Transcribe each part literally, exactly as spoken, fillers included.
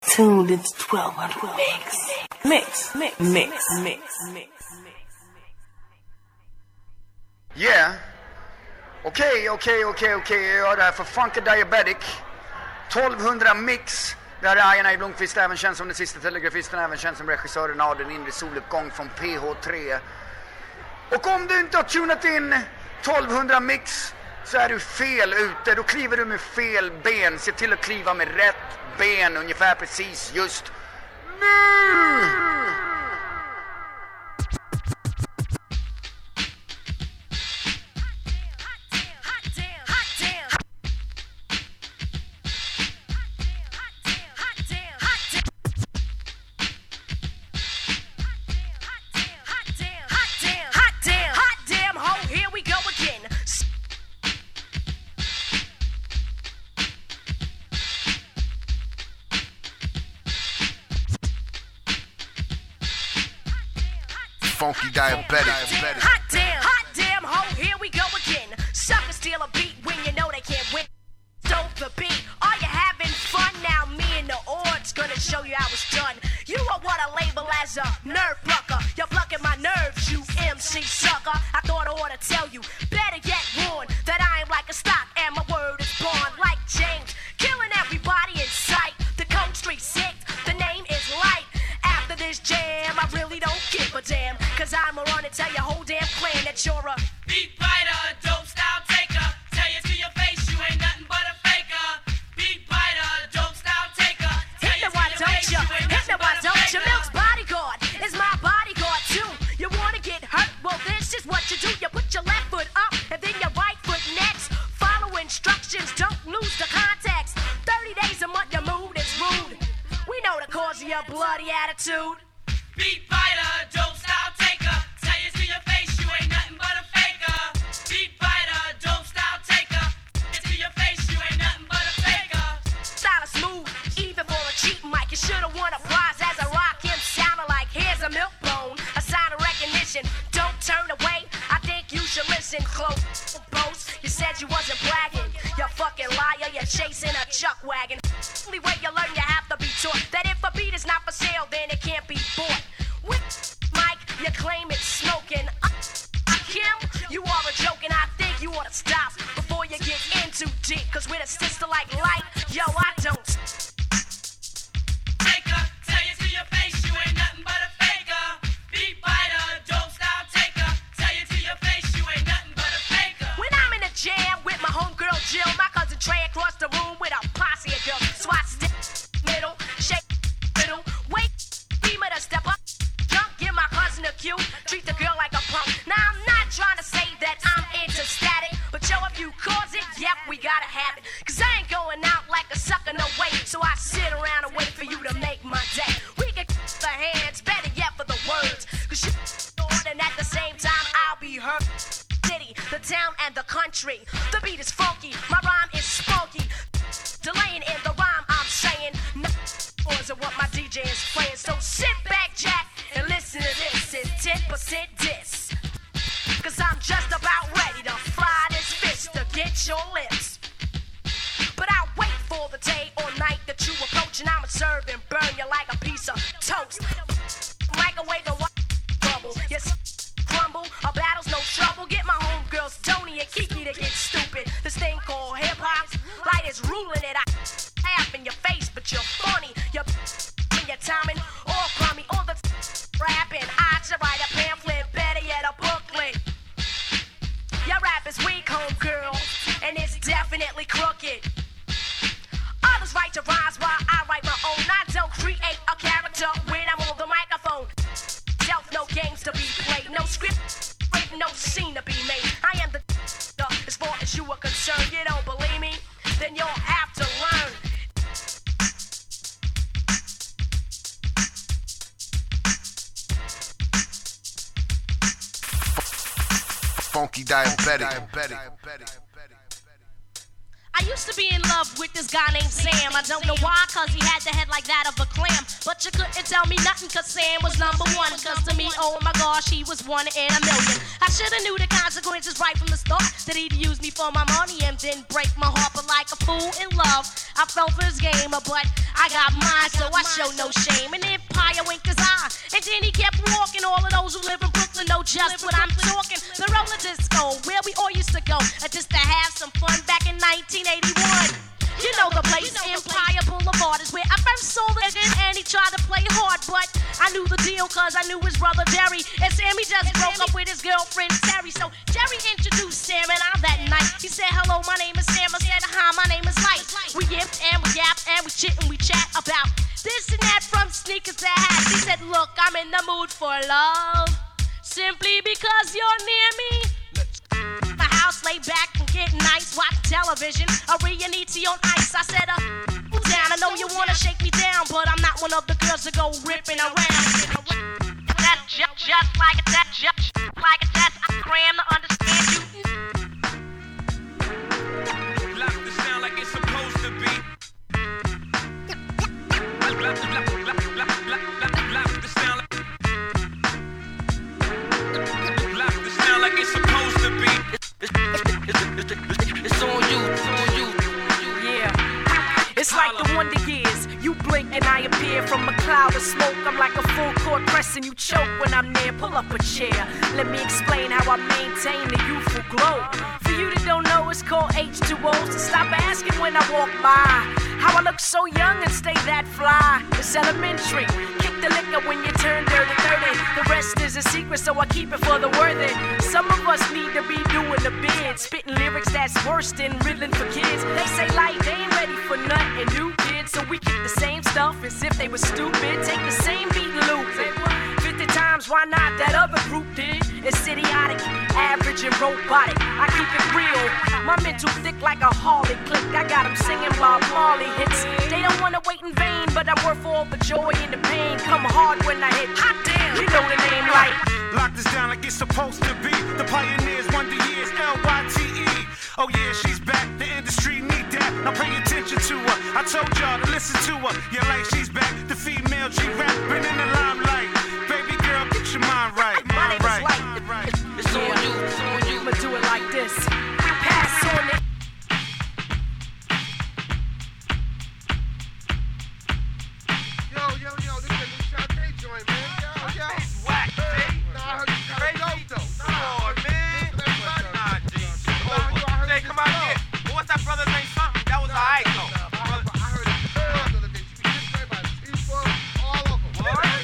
Tuned into twelve hundred mix. Mix, mix, mix, mix, mix. Yeah. Okej, okej, okej, okej. Jag gör det här för Funky Diabetic. tolv hundra mix. Det här är Ian A. Blomqvist, även känd som den sista telegrafisten, även känd som regissören av Den inre soluppgång från P H tre. Och om du inte har tunat in tolv hundra mix så är du fel ute. Då kliver du med fel ben. Se till att kliva med rätt ben ungefär precis just nu. Funky Diabetic. Hot damn, hot damn, ho, here we go again. Suckers steal a beat when you know they can't win. Stole the beat. Are you having fun? Now me and the odds gonna show you how it's done. You are what I label as a nerve plucker. You're plucking my nerves, you M C sucker. I thought I ought to tell you, better yet warn, that I am like a stock and my word is born like James. Killing everybody in sight. The Cold Street Six, the name is Light. After this jam, I really don't give a damn. Cause I'ma run and tell your whole damn clan that you're a beat biter, a dope style taker. Tell you to your face you ain't nothing but a faker. Beat biter, a dope style taker. Hit me why don't you? Hit me why don't you? Milk's bodyguard is my bodyguard too. You wanna get hurt? Well this is what you do. You put your left foot up and then your right foot next. Follow instructions, don't lose the context. Thirty days a month your mood is rude. We know the cause of your bloody attitude. Beat biter, a dope style taker. Tell you to your face you ain't nothing but a faker. Beat biter, a dope style taker. Tell you to your face you ain't nothing but a faker. Style is smooth, even for a cheap mic. You should've won a prize as I rock him. Sounding like here's a milk bone, a sign of recognition. Don't turn away, I think you should listen close. Boast, you said you wasn't bragging. You fucking liar, you're chasing a chuck wagon. Only way you learn, you have to be taught that if a beat is not for sale, then it can't be bought. With Mike, you claim it's smoking. Uh, Kim, you are a joke, and I think you ought to stop before you get in too deep. Cause with a sister like Light, yo, I don't. Taker, tell you to your face you ain't nothing but a faker. Beat biter, a dope style taker. Tell you to your face you ain't nothing but a faker. When I'm in a jam with my homegirl Jill, my cousin Trey across the room with a posse of girls. So I step middle, shake middle, wait, be me to step up. Give my cousin a cue, treat the girl like a punk. Now I'm not trying to say that I'm into static, but yo, if you cause it, yep, we gotta have it. Cause I ain't going out like a sucker, no way. So I sit around and wait for you to make my day. We can the hands, better yet for the words. Cause you and at the same time I'll be heard. City, the town and the country. The beat is funky, my rhyme is spunky. Delaying in the rhyme, I'm saying no of what my D J is playing. So sit back, Jack, and listen to this. It's ten percent diss. Cause I'm just about ready to fly this fist to get your lips. But I'll wait for the day or night that you approach, and I'ma serve and burn you like a piece of toast. Microwave the white bubble. Yes, crumble. A battle's no trouble. Get my homegirls Tony and Kiki to get stupid. This thing called hip hop, light is ruling it. I laugh in your face, but you're funny. You're in your timing, all crummy, all the rapping. I should write a pamphlet, better yet a booklet. Your rap is weak, homegirl, and it's definitely crooked. Others write your rhymes while I write my own. I don't create a character when I'm on the microphone. Self, no games to be played, no script, no scene to be made. I am the as far as you are concerned. You don't believe me? Then you'll have to learn. Funky Diabetic. I used to be in love with this guy named Sam. I don't know why, cause he had the head like that of a clam. But you couldn't tell me nothing cause Sam was number one. Cause to me, oh my gosh, he was one in a million. I should've knew the consequences right from the start. That he'd use me for my money and then break my heart. But like a fool in love, I fell for his game. But I got mine, so I show no shame. And Empire winked his eye, and then he kept walking. All of those who live in Brooklyn know just what I'm talking. The roller disco, where we all used to go, uh, just to have some fun back in nineteen eighty-one. You know the place, Empire Boulevard is where I first saw the nigga, and he tried to play hard, but I knew the deal cause I knew his brother Jerry, and Sammy just broke up with his girlfriend Terry. So Jerry introduced Sam and I that night. He said, hello, my name is Sam. I said, hi, my name is Light. We yipped and we yapped and we chit and we chat about this and that, from sneakers to hats. He said, look, I'm in the mood for love, simply because you're near me. My house, lay back and get nice, watch television, a Rianiti on ice. I said, uh, down, I know you wanna shake me down, but I'm not one of the girls that go ripping around. That's just, just like a test, just like a test. I cram to understand you. Lock the sound like it's supposed to be. Lock, lock, lock, lock, lock, lock, lock the sound like, lock the sound like it's supposed to be. It's, it's, it's, it's, it's on you, it's on you. Yeah. It's like the Wonder Years. You blink and I appear from a cloud of smoke. I'm like a full court press and you choke when I'm near. Pull up a chair. Let me explain how I maintain the youthful glow. For you that don't know, it's called H two O. So stop asking when I walk by how I look so young and stay that fly. It's elementary. Kick the liquor when you turn dirty, thirty. The rest is a secret, so I keep it for the worthy. Some of us need to be doing the bid, spitting lyrics that's worse than riddling for kids. They say like they ain't ready for nothing new, kids, so we kick the same stuff as if they were stupid. Take the same beat and loop it fifty times, why not? That other group did. It's idiotic, average and robotic. I keep it real. My mental thick like a Harley click. I got them singing Bob Marley hits. They don't wanna wait in vain, but I'm worth all the joy and the pain. Come hard when I hit. Hot damn, you know the name like. Lock this down like it's supposed to be. The pioneers, Wonder Years, L Y T E. Oh yeah, she's back. The industry need that. Now pay attention to her. I told y'all to listen to her. Yeah, like she's back. The female G-rap been in the limelight. Baby girl, get your mind right. My name right. is Light. It's on Yeah. you. It's on you. I'ma do it like this. Pass on it. Yo, yo, yo, this is a new Sade joint, man. Yo, yo. It's whack, G. Nah, I heard you kinda dope, though. Come on, man. Nah, G. Jay, come out here. Well, what's that brother's name? Something. That was alright, though. I heard, I heard it the other day. She be kissing everybody. People, all of them. What?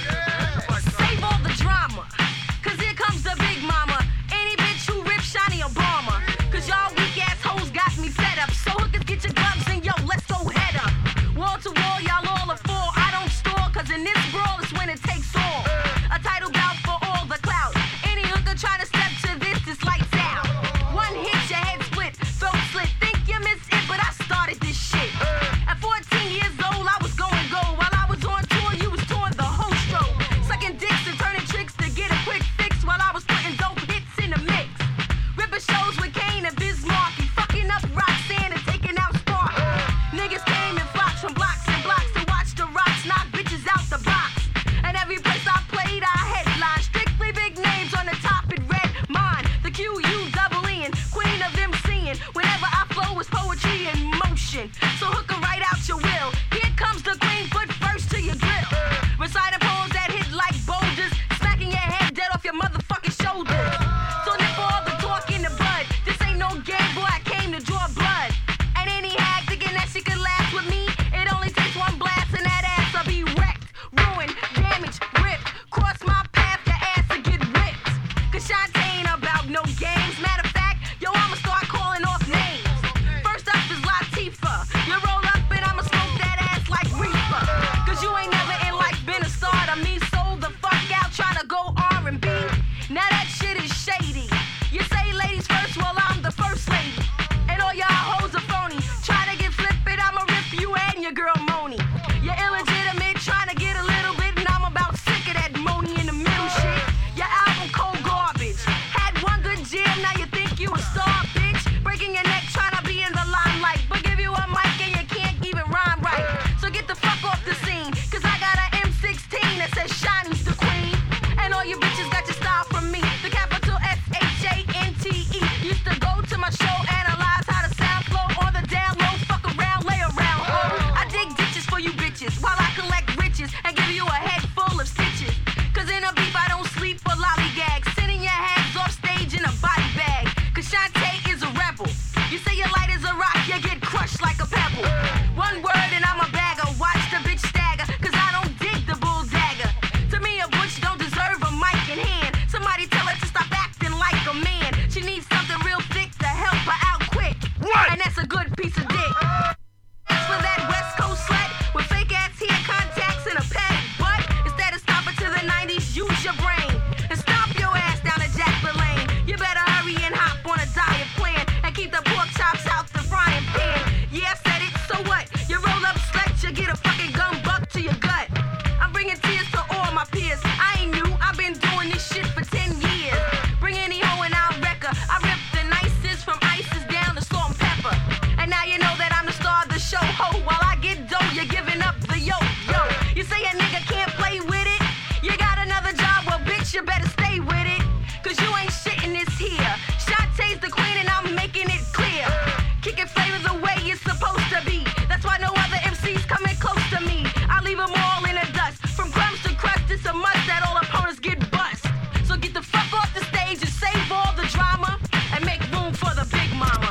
bitches and give you a head full of stitches. Cause in a beef I don't sleep for lollygags. Sending your hags off stage in a body bag. Cause Shantae is a rebel. You say you're light as a rock, you get crushed like a pebble. One word and I'm a bagger. Watch the bitch stagger. Cause I don't dig the bull dagger. To me a butch don't deserve a mic in hand. Somebody tell her to stop acting like a man. She needs something real thick to help her out quick. What? And that's a good piece of dick. As for that West Coast slut with fake ass hair contacts and a padded butt, instead of stopping to the nineties, use your brain and stomp your ass down a Jack Lane. You better hurry and hop on a diet plan and keep the pork chops out the frying pan. Yeah, I said it, so what? You roll up slut, you get a fucking gun buck to your gut. I'm bringing tears to all my peers. I ain't new, I've been doing this shit for ten years. Bring any hoe and I'll wreck her. I rip the nicest from ISIS down to salt and pepper. And now you know that I'm the star of the show, ho. While I get dough, you're giving up the yo, yo. You say a nigga can't play with it? You got another job, well bitch, you better stay with it. Cause you ain't shit in this here. Shantae's the queen and I'm making it clear. Kicking flavors the way it's supposed to be. That's why no other M C's coming close to me. I leave them all in the dust. From crumbs to crust, it's a must that all opponents get bust. So get the fuck off the stage and save all the drama and make room for the big mama.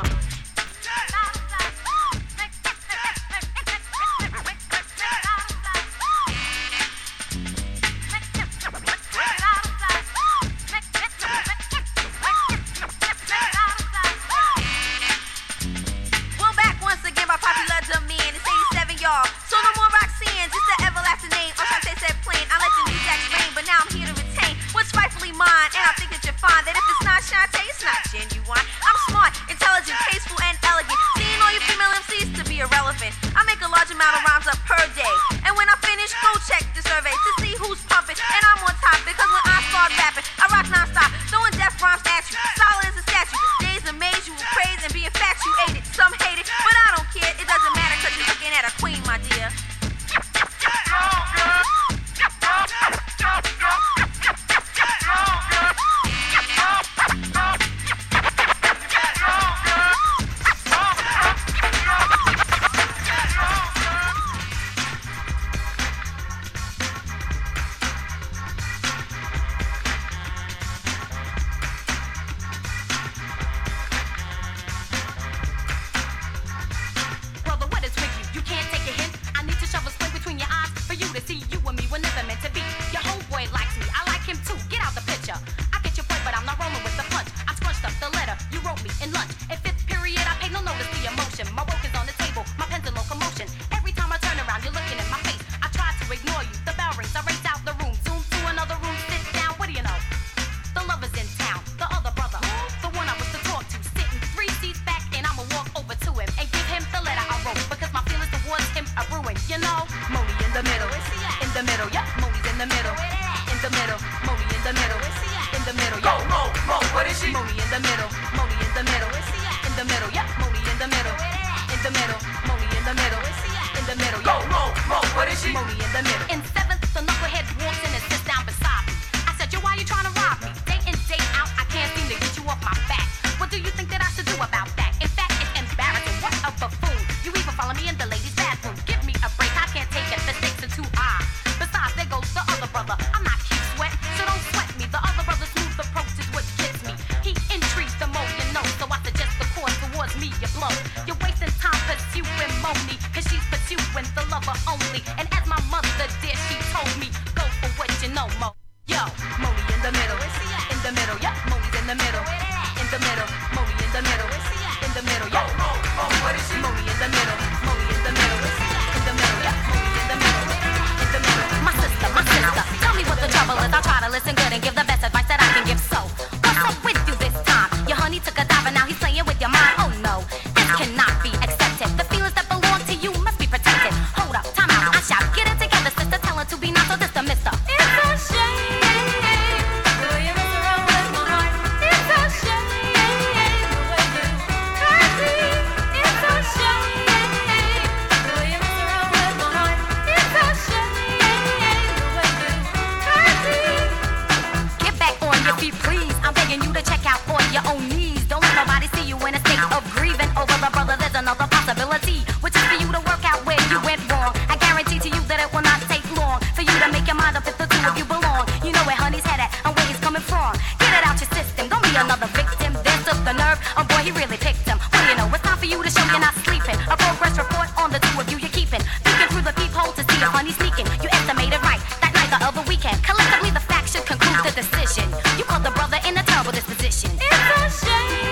We're back once again by popular demand. It's eighty-seven, y'all. So no more Roxanne, just the everlasting name. Or Shantae said plain, I let the new jacks reign, but now I'm here to retain what's rightfully mine. And I think that you'll find that if it's not Shantae, it's not genuine. I'm smart, intelligent, tasteful, and elegant. Seeing all you female M Cs to be irrelevant. I make a large amount of rhymes up per day. And when I finish, go check the survey to see who's pumping. And I'm on top because when I start rapping, I rock non-stop, throwing death rhymes at you. Solid as a statue. Days amazed you will praise and be infatuated. Some hate it, but I don't care. It doesn't matter because you're looking at a queen, my dear. Brother, what is with you? You can't take a hint. I need to shove a splint between your eyes for you to see you and me were never meant to be. Your homeboy likes me, I like him too. Get out the picture. I get your point, but I'm not rolling with the punch. I scrunched up the letter you wrote me in lunch. In fifth period, I pay no notice to your motion. My work is on the table, my pen's in locomotion. Every time I turn around, you're looking in my face. I try to ignore you. The bell rings, I race out the room. Zoom to another room, sit down. What do you know? The lover's in town. The other brother, the one I was to talk to, sitting three seats back, and I'ma walk over to him and give him the letter I wrote because my feelings towards him are ruined. You know, Moni in the middle, in the middle, yeah, Moni's in the middle, in the middle, Moni in the middle, in the middle, yeah. Go, Mo, Mo, what is she? Moni in the middle, Moni in the middle, in the middle, yeah, Moni in the middle, in the middle, Moni in the middle, in the middle, yeah. Go, Mo, Mo, what is she? Moni in the middle. In seventh, the knucklehead walks in and sits down beside me. I said, yo, why you trying to rob me? Day in, day out, I can't seem to get you off my back. What do you think that I should do about that? In fact, it's embarrassing. What a buffoon. You even follow me in the ladies' bathroom. Give me a break. I can't take it. The stakes are too high. Besides, there goes the other brother. I'm not cute sweat, so don't sweat me. The other brother's smooth approach is what gets me. He intrigues the more you know, so I suggest the course towards me you blow. You're wasting time pursuing Moni, cause she's pursuing the lover only. And as my mother did, she told me, go for what you know, Mo. Yo, Moni in the middle, in the middle, yeah, Moni's in the middle, in the middle, Moni in the middle, in the middle, yeah, Mo, Mo, what is she? Moni in the middle, Moni in the middle, in the middle, yeah, Moni in the middle, in the middle. My sister, my sister, tell me what the trouble is. I'll try to listen good and give the best advice that I can give. So, what's up with you this time? Your honey took a dive and now he's playing with your mind. Oh no, this cannot be accepted. The feelings that belong to you must be protected. Hold up, time out, I shout, get it together, sister. Tell her to be nice, so this the mister. It's a shame. for you to make your mind up if the two of you belong. You know where honey's head at and where he's coming from. Get it out your system, don't be another victim. This took the nerve, oh boy, he really picked him. What do you know, it's time for you to show you're not sleeping. A progress report on the two of you you're keeping. Peeking through the peephole to see if honey's sneaking. You estimated right, that night the other weekend. Collectively the facts should conclude the decision. You caught the brother in a terrible disposition. It's a shame.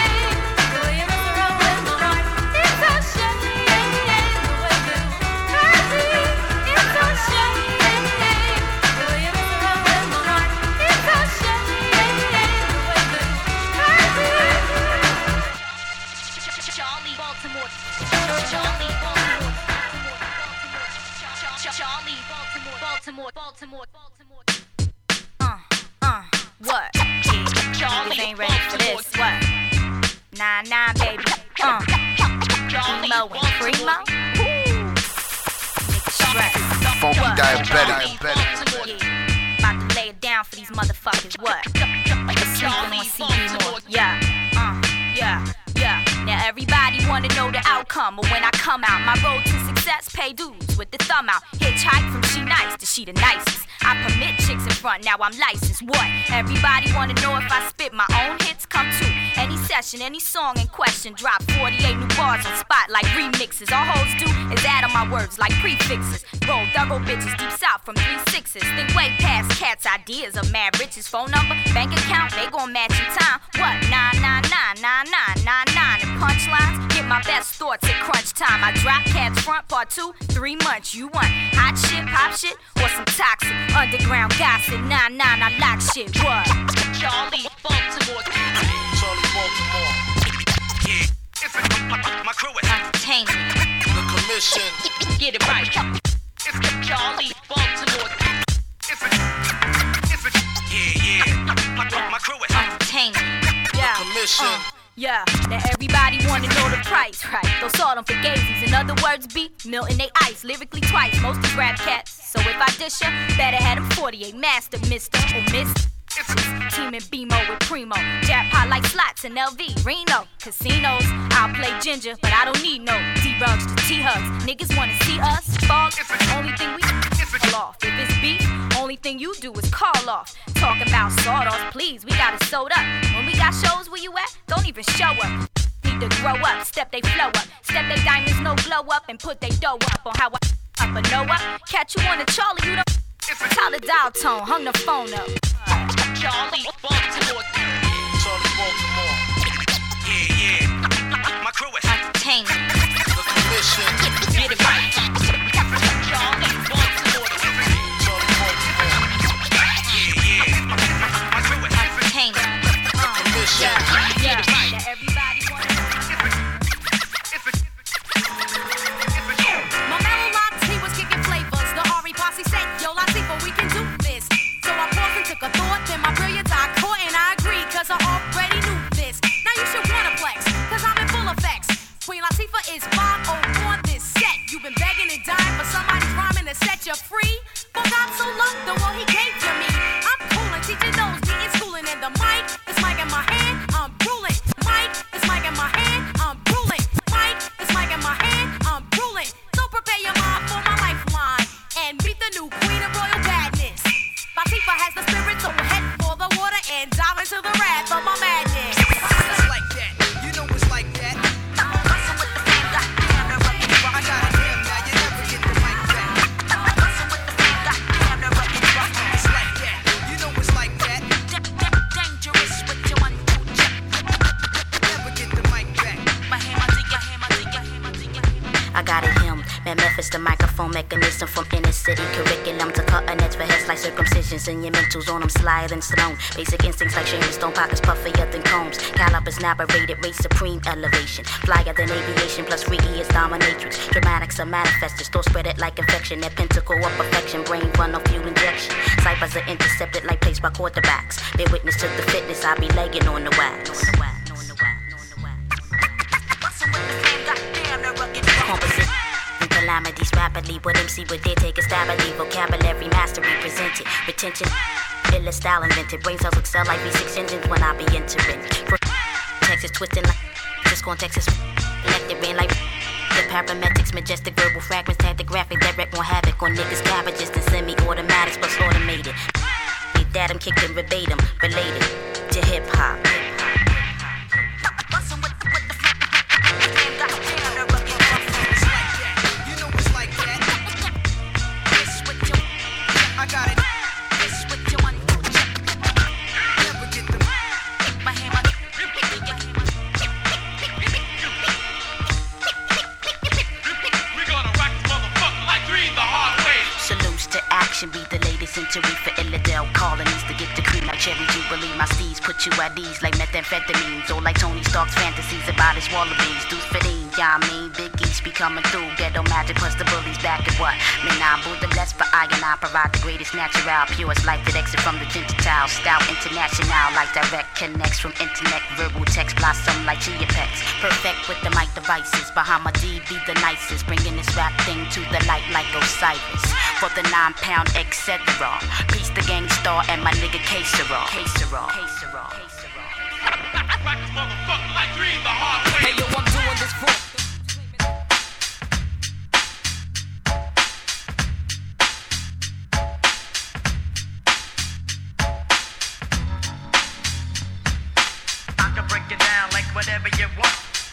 Baltimore, Baltimore, Baltimore. Uh, uh, what? Yeah, Charlie ain't ready for this. What? Nah, nah, baby. Uh, Primo and Primo. Nigga stress. Funky What? diabetic. Yeah, about to lay it down for these motherfuckers. What? You're sleeping on C D more. Yeah, uh, yeah, yeah. Now everybody wanna know the outcome, but when I come out, my road to success pay dues with the thumb out. Hitchhike from she nice to she the nicest. I permit chicks in front, now I'm licensed. What? Everybody wanna know if I spit my own hits, come to any session, any song in question. Drop forty-eight new bars on spot like remixes. All hoes do is add on my words like prefixes. Roll thorough bitches deep south from three sixes. Think way past cats' ideas of mad riches. Phone number, bank account, they gon' match in time. What? Nine nine nine nine nine nine nine. And punchlines, get my best thoughts at crunch time. I drop cats front part two, three months. You want hot shit, pop shit, or some toxic underground gossip? Nine nine, I lock shit. What? Charlie Baltimore. Charlie Baltimore. Yeah. It's a, my, my crew is Entertainment. The commission. get it right. It's Charlie Baltimore. It's a, it's a, yeah, yeah. My, my, my crew is Entertainment. Yeah. Commission. Uh, yeah. Now everybody wanna know the price, right? Those salt on Fugazis. In other words, be Milton they ice. Lyrically twice, most is rap cats. So if I dish ya, better have them forty-eight master, mister or miss. Teaming B M O with Primo. Jackpot like slots in L V, Reno. Casinos, I'll play ginger, but I don't need no D-rugs to T-hugs. Niggas wanna see us, fog. Only thing we fall off. If it's beef, only thing you do is call off. Talking about sawdust, please, we got it sewed up. When we got shows where you at, don't even show up. Need to grow up, step they flow up. Step they diamonds, no glow up, and put they dough up on how I up a know up. Catch you on the Charlie, you don't. Call the dial tone, hung the phone up. Charlie Baltimore. Charlie Baltimore. Yeah, yeah. My crew is Entertainment. The commission. get it right. Charlie Baltimore. Charlie Baltimore. Yeah, yeah. My crew is Entertainment. The commission. Yeah, yeah. Everybody wanna. My mellow lots, he was kicking flavors. The Ari posse said, yo, Latifah, we can do this. So I paused and took a thought, then my brilliance I caught, and I agreed, cause I already knew this. Now you should wanna flex, cause I'm in full effects. Queen Latifah is five oh on this set. You've been begging and dying for somebody's rhyming to set you free. But God so loved the world he gave to me. I'm cool and teaching those, getting schooling, and the mic is mic in my hand, I'm ruling. Mic is mic in my hand, I'm ruling. Mic is mic in my hand, I'm ruling. So prepare your mind for my lifeline and meet the new queen of royal badness. Latifah has the spirit, so head for the water and dive into the wrath of my madness. It's like that. You know it's like that. I'm messing with the fame, goddamn, they're running rough. I got a damn now. You never get the mic back. I'm messing with the fame, goddamn, they're running rough. It's like that. You know it's like that. Dangerous with your one two check. Never get the mic back. My hammer, digga, hammer, digga, hammer, digga. I got it him. Man, Memphis, the microphone mechanism from inner city curriculum to cutting edge for heads like circumcisions and your mentals on them sliding stone. Basic instincts like Sharon Stone, pockets puffier than combs. Calibers narrated, race supreme elevation. Flyer than aviation, plus freaky is dominatrix. Dramatics are manifestors, thought spread it like infection. That pentacle of perfection, brain run on fuel injection. Ciphers are intercepted like placed by quarterbacks. Bear witness to the fitness, I be legging on the wax. Messing with the fame, goddamn, they're running rough. Composite and calamities rapidly. What M C would dare take a stab at the vocabulary mastery presented. Retention, illa style invented. Brain cells excel like V six engines when I be entering. Texas twisting like Cisco and Texas. Elected rain like The paramedics, majestic verbal fragments, tactic graphic, direct on havoc on niggas' cabbages, and semi-automatics plus automated. Beat that, I'm kicking verbatim, related to hip hop. Be the latest century for Illidale colonies to get the cream like Cherry Jubilee. My steeds put you at ease like methamphetamines or like Tony Stark's fantasies about his wallabies. Deuce fifteen, yeah, I mean, Big East be coming through. Ghetto magic plus the bullies back at what? Me nah, boo the less for I and I provide the greatest natural, purest life that exit from the Gentile. Stout international like direct connects from internet, verbal text blossom like chia pets. Perfect with the mic devices. Bahama D be the nicest, bringing this rap thing to the light like Osiris. For the nine pound et cetera. Peace the gang star and my nigga K-Sera. K-Sera. K-Sera. Rock this motherfucker like Green the hard way. Hey yo, I'm doing this for. I can break it down like whatever you want.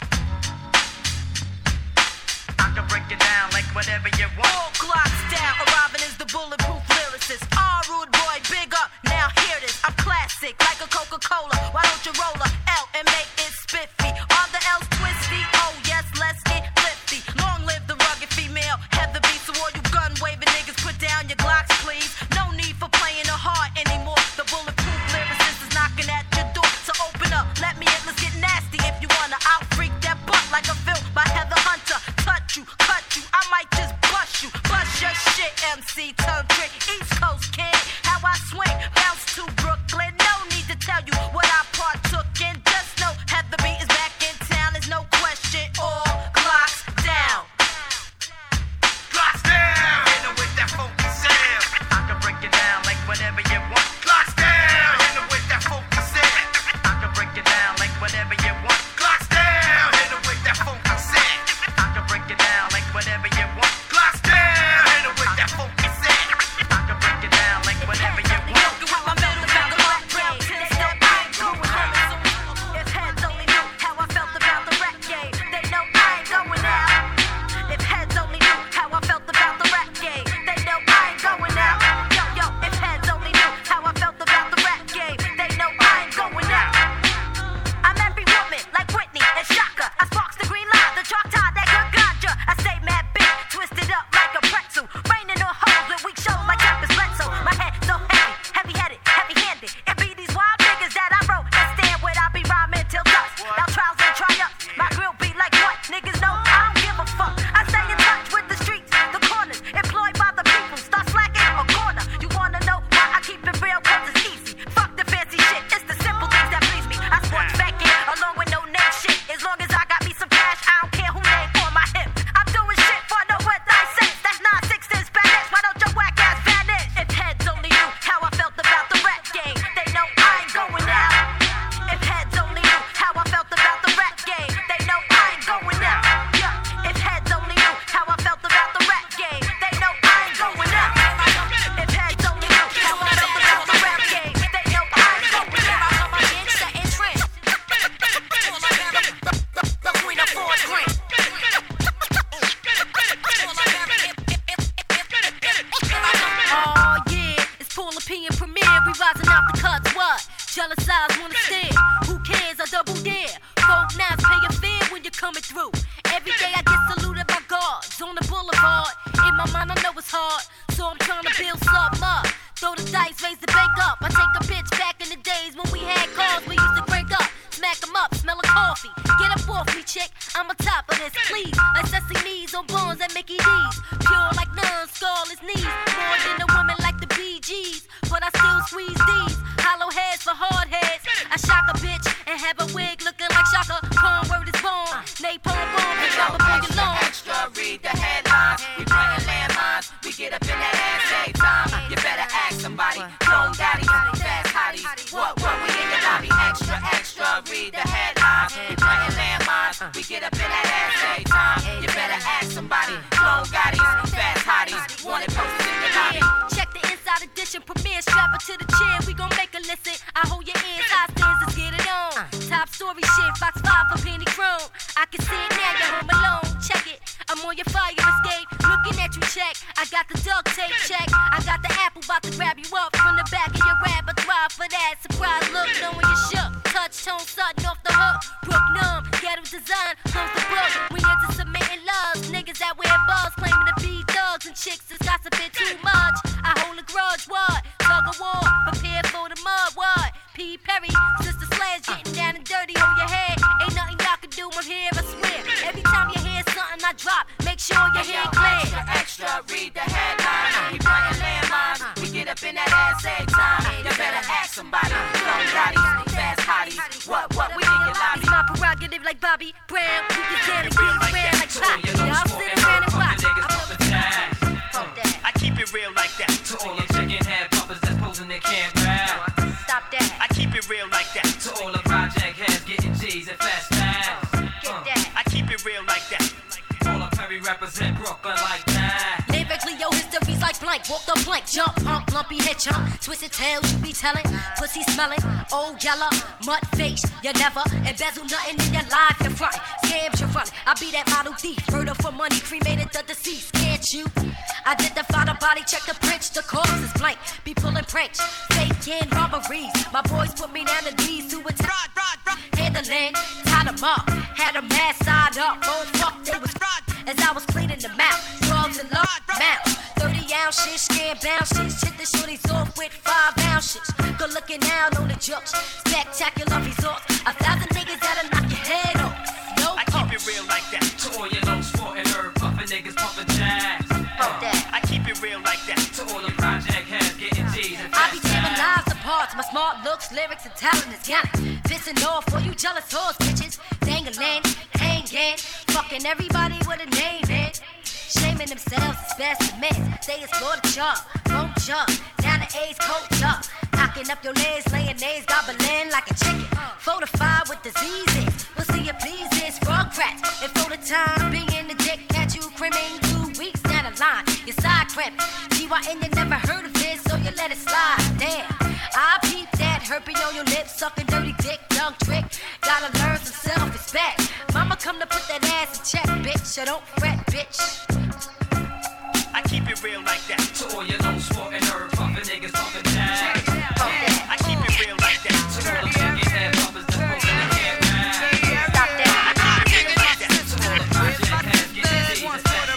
I can break it down like whatever you want. All clocks down, arriving is the bulletproof lyricist. Ah, rude boy, big up, now hear this. I'm classic, like a Coca-Cola. Why don't you roll a L and make it spiffy? Are the L's twisty? Oh yes, let's get lifty. Long live the rugged female, have the beat. So all you gun-waving niggas, put down your Glocks, please. No need for playing the heart anymore. The bulletproof lyricist is knocking at your door. So open up, let me in, let's get nasty. If you wanna, I'll freak that butt like a film by Heather Hunter. Touch you, cut you, I might just bust you. Bust your shit, M C, tongue trick, East Coast kid. How I swing, bounce to Brooklyn. No need to tell you what I partook in. Just know Heather B is back in town. There's no question. All clocks down. Clocks down. Hit 'em with that funky sound. I can break it down like whatever you want. Clocks down. Hit 'em with that funky sound. I can break it down like whatever you want. Clocks down. Hit 'em with that funky sound. I can break it down like whatever you want. Clocks down. Hit 'em with that funky sound. I can break it down like whatever you want. If heads only knew how I felt about the rap game, they know I ain't going out. If heads only knew how I felt about the rap game, they know I ain't going out. Yo, yo, if heads only knew how I felt about the rap game, they know I ain't going out. I'm every woman like Whitney and Shaka. I sparks the green light, the chalk tie, that good ganja. I stay mad big, twisted up like a pretzel. Raining on hoes with weak shows like Captain Bledsoe. My head so heavy, heavy-headed, heavy-handed. It be these wild niggas that I wrote and stand where I be rhyming till dusk. Now trials and triumphs, my grill be like what? Niggas know I don't give a fuck. I stay in touch with the streets, the corners, employed by the people. Start slacking a corner. You wanna know why I keep it real? Cause it's easy. Fuck the fancy shit, it's the simple things that please me. I sports back in along with no name shit. As long as I got me some cash, I don't care who name on my hip. I'm doing shit for no what I sense. That's nine six in Spanish. Why don't your whack ass vanish? If heads only knew how I felt about the rap game, they know I ain't going out. If heads only knew how I felt about the rap game, they know I ain't going out. Yeah. If heads only knew how I felt about the rap game, they know I ain't going out. If heads only knew how I felt about the rap game, they know I ain't going out. Oh yeah, it's Paul P and Premier. We rising out the cuts. What? Jealous eyes wanna stare. Who cares? I double dare. Folk knives pay a fare when you're coming through. Every day I get saluted by guards on the boulevard. In my mind I know it's hard, so I'm trying to build some up. Throw the dice, raise the bank up. I take a bitch back in the days when we had cars. We used to crank up, smack 'em up, smell a coffee. Get up off me, chick. I'm on top of this, please. Like sesames on bones at Mickey D's. Pure like none, scarless knees. More than a woman like the Bee Gees. But I still squeeze these. Hollow heads for hard heads. I shock a bitch and have a wig looking like Shaka. Palm word is born. Napalm bomb and drop a on your lawn. Extra, read the headlines. We playing landmines. We get up in that ass every time. You better ask somebody. Clone daddy, fast hotties. What, what, we in the lobby. Extra, extra, read the headlines. We playing landmines. We get up in that ass every time. You better paycheck. I got the apple about to grab you up from the back of your repertoire for that surprise look. Knowing you shook, touch tone sudden off the hook. Brook numb, ghetto design, close the book. We into submitting loves, niggas that wear bugs, claiming to be thugs and chicks that's gossiping too much. I hold a grudge, what? Tug of war, prepare for the mud, what? P. Perry, Sister Sledge, getting down and dirty on your head. Ain't nothing y'all can do, I'm here, I swear. Every time you hear something I drop, make sure your head clear. Extra, extra, read the headline. We playing landmines, we get up in that ass every time. You better ask somebody. Long bodies, fast hotties. What, what, we in your lobby. It's my prerogative like Bobby Brown. You can down and get around like pop. Y'all sit around and watch. I keep it real like that. To all the chicken head puppers that's posing their camp rap. Stop that. I keep it real like that. To all the project heads getting G's and fast pass. Get that. I keep it real like that. All the Perry represent Brooklyn like that. Lyrically, yo, history's like blank. Walk the blank, jump, pump, lumpy head chump. Twisted tails, you be telling. Pussy smelling, old yellow, mud face. You never embezzle nothing in your life. You're front, scams you run. I be that model thief, murder for money, cremated the deceased. Can't you? Identify the body, check the prints. The corpse is blank. Be pulling pranks, faking robberies. My boys put me down to these to attack. Handling, tied them up, had them mad side up. Oh fuck, they was fraud. As I was cleaning them out, drugs and large amounts. thirty ounces, scan bounces. Hit the shorties off with five ounces. Good looking out on the jokes. Spectacular results. A thousand niggas that'll knock your head off. No I keep it real like that. To all your low sport and herb puffin' niggas pumpin' jazz. Fuck that. I keep it real like that. To all the project heads getting G's and I be fast tearing pass. lives apart. My smart looks, lyrics, and talent is got it. Pissing off for you jealous horse bitches. Dangling, hanging, fucking everybody with a name, man. Shaming themselves as specimens. They explore the chart, won't jump. Down the A's coach up. Knocking up your legs, laying nays, gobbling like a chicken. Fortified with diseases. We'll see you please this frog cracks. And for the time being the dick catch you crimming two weeks down the line. You side cramping. G Y N, you never heard of this, so you let it slide. Damn. I peep that herping on your lips, sucking dirty dick, young trick. Gotta learn some self-respect. Mama come to put that ass in check, bitch. So don't fret, bitch. I keep it real like that. To all your low sport and herb pumpin' niggas pumpin' jazz. I keep it real like that. To all the chicken head puppers that's posing their camp rap. Stop that. I keep it real like that. To all the project heads getting G's and fast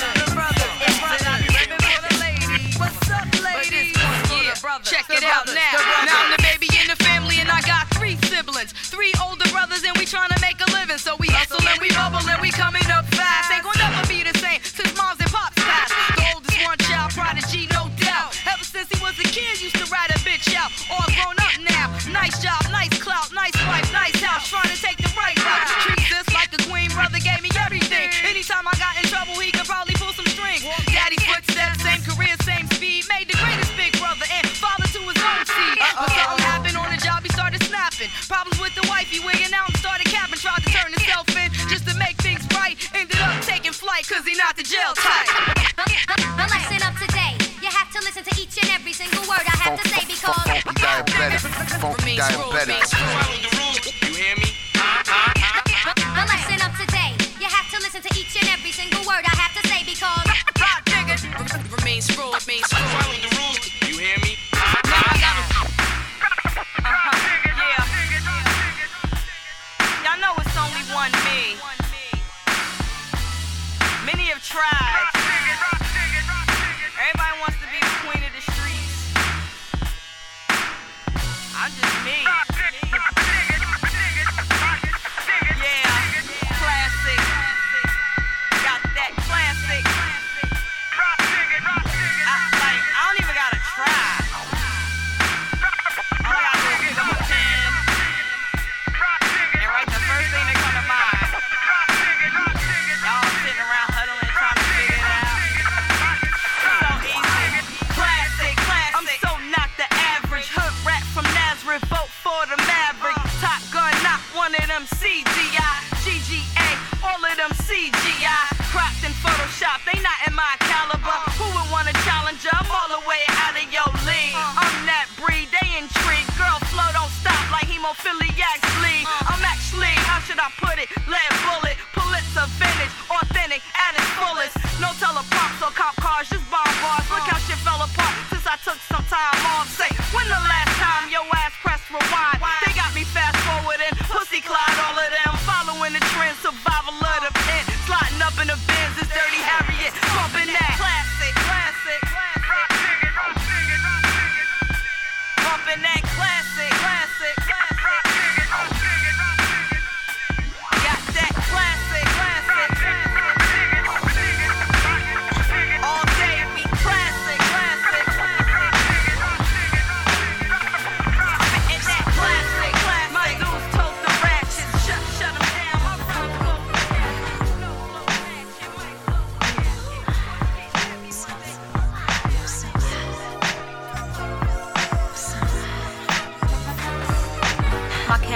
pass. What's up, ladies? Check it out now. Now I'm the baby in the family and I got three siblings. Three older brothers and we tryna make a living. So we hustle and we bubble and we coming up fast. Ain't gonna never be the same since moms and pops passed. The oldest one child, prodigy, no doubt. Ever since he was a kid, used to ride a bitch out. All grown up now. Nice job, nice clout, nice wife, nice house. Trying to take the right route. Treat this like a queen, brother gave me everything. Anytime I got in trouble, he could probably pull some strings. Daddy's footsteps, same career, same speed. Made the greatest big brother and father to his own seed. But something happened on the job, he started snapping. Problems with the wife, he wigging out and started capping. Tried to turn himself in just to make things right. Ended up taking flight cause he not the jail type. But listen up today. You have to listen to each and every single word I have to say because Funky diabetic. Funky diabetic. You hear me? But listen up today. You have to listen to each and every single word I have to say because Remain screwed, remain screwed. Follow the rules. You hear me? Y'all know it's only one me. Many have tried. Everybody wants to be the queen of the streets. I'm just me. Yeah, classic. Got that classic. I, like, I don't even gotta try. All I gotta do is pick up a pen and write the first thing that come to mind. Y'all sitting around huddling trying to figure it out. So easy. Classic, classic. I'm so not the average. Hood rat from Nazareth. Vote for the Maverick. Top Gun, not one of them C G I. G G A, all of them C G I. Cropped and Photoshop, they not in my caliber. Who would want to challenge ya? I'm all the way out of your league. I'm that breed, they intrigued. Girl flow don't stop like hemophiliacs bleed. I'm actually, how should I put it? Lead bullet, Pulitzer vintage, authentic at its fullest. No teleprompts or cop cars, just bomb bars. Look how shit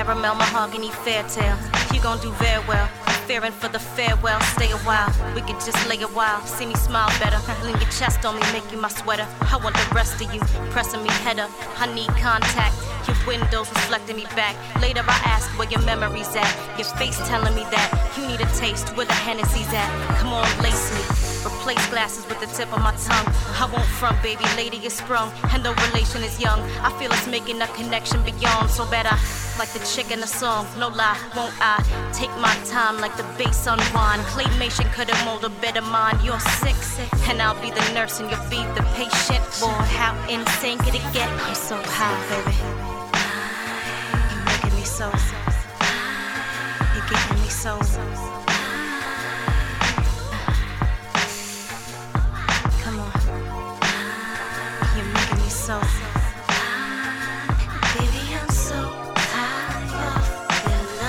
caramel, mahogany, fair tale. You gon' do very well. Fearing for the farewell, stay a while. We could just lay a while, see me smile better. Lean your chest on me, make you my sweater. I want the rest of you, pressing me head up. I need contact, your windows reflecting me back. Later I ask where your memory's at. Your face telling me that you need a taste where the Hennessy's at. Come on, lace me. Replace glasses with the tip of my tongue. I won't front, baby, lady is sprung, and the relation is young. I feel us making a connection beyond, so bad I like the chick in the song. No lie, won't I take my time like the bass unwind. Claymation couldn't mold a better mind. You're sick, and I'll be the nurse and you'll be the patient. Boy, how insane could it get? I'm so high, baby. You're making me so. You're giving me so. So, baby, I'm so high off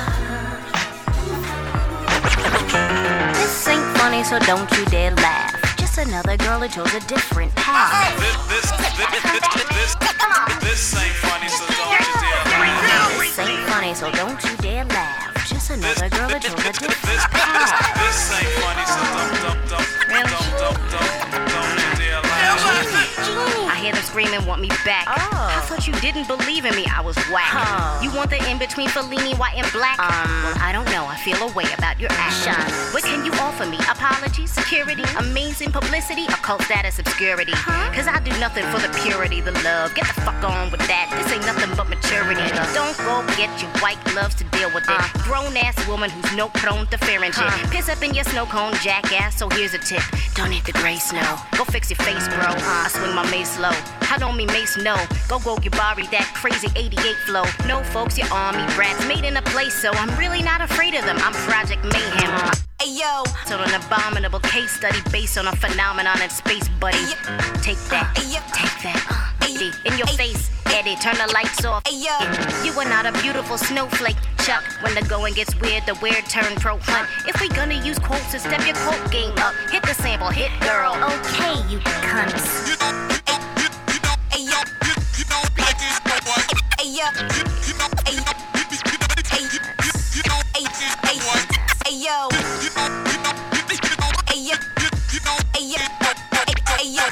your love. This ain't funny, so don't you dare laugh. Just another girl that chose a different path. This, this, this, this, this, this ain't funny, so don't you dare laugh. This ain't funny, so don't you dare laugh. Just another girl that chose a different path. This ain't funny, so don't, don't, don't, don't, don't, don't, don't you dare laugh. I hear them screaming, want me back. Oh. I thought you didn't believe in me, I was whack. Oh. You want the in-between Fellini, white and black? Um, well, I don't know, I feel a way about your action. What can you offer me? Apology, security, amazing publicity, occult status, obscurity. Huh? Cause I do nothing for the purity, the love. Get the fuck on with that, this ain't nothing but maturity. Don't go get your white gloves to deal with it. Uh. Grown-ass woman who's no prone to fearing shit. Huh. Piss up in your snow cone, jackass, so here's a tip. Don't hit the gray snow, go fix your face, bro. Uh. I swing my mace low. I don't mean Mace, no. Go go Gibari, that crazy eighty-eight flow. No folks, your army brats made in a place, so I'm really not afraid of them. I'm Project Mayhem. Uh, hey yo, so an abominable case study based on a phenomenon in space, buddy. Take that, take that, uh, Eddie, in your face, Eddie. Turn the lights off. Hey yo, you are not a beautiful snowflake, Chuck. When the going gets weird, the weird turn pro hunt. If we gonna use quotes to step your quote game up, hit the sample, hit girl. Okay, you cunts. Hey yo, hey yo, hey yo, hey yo, hey yo, hey yo.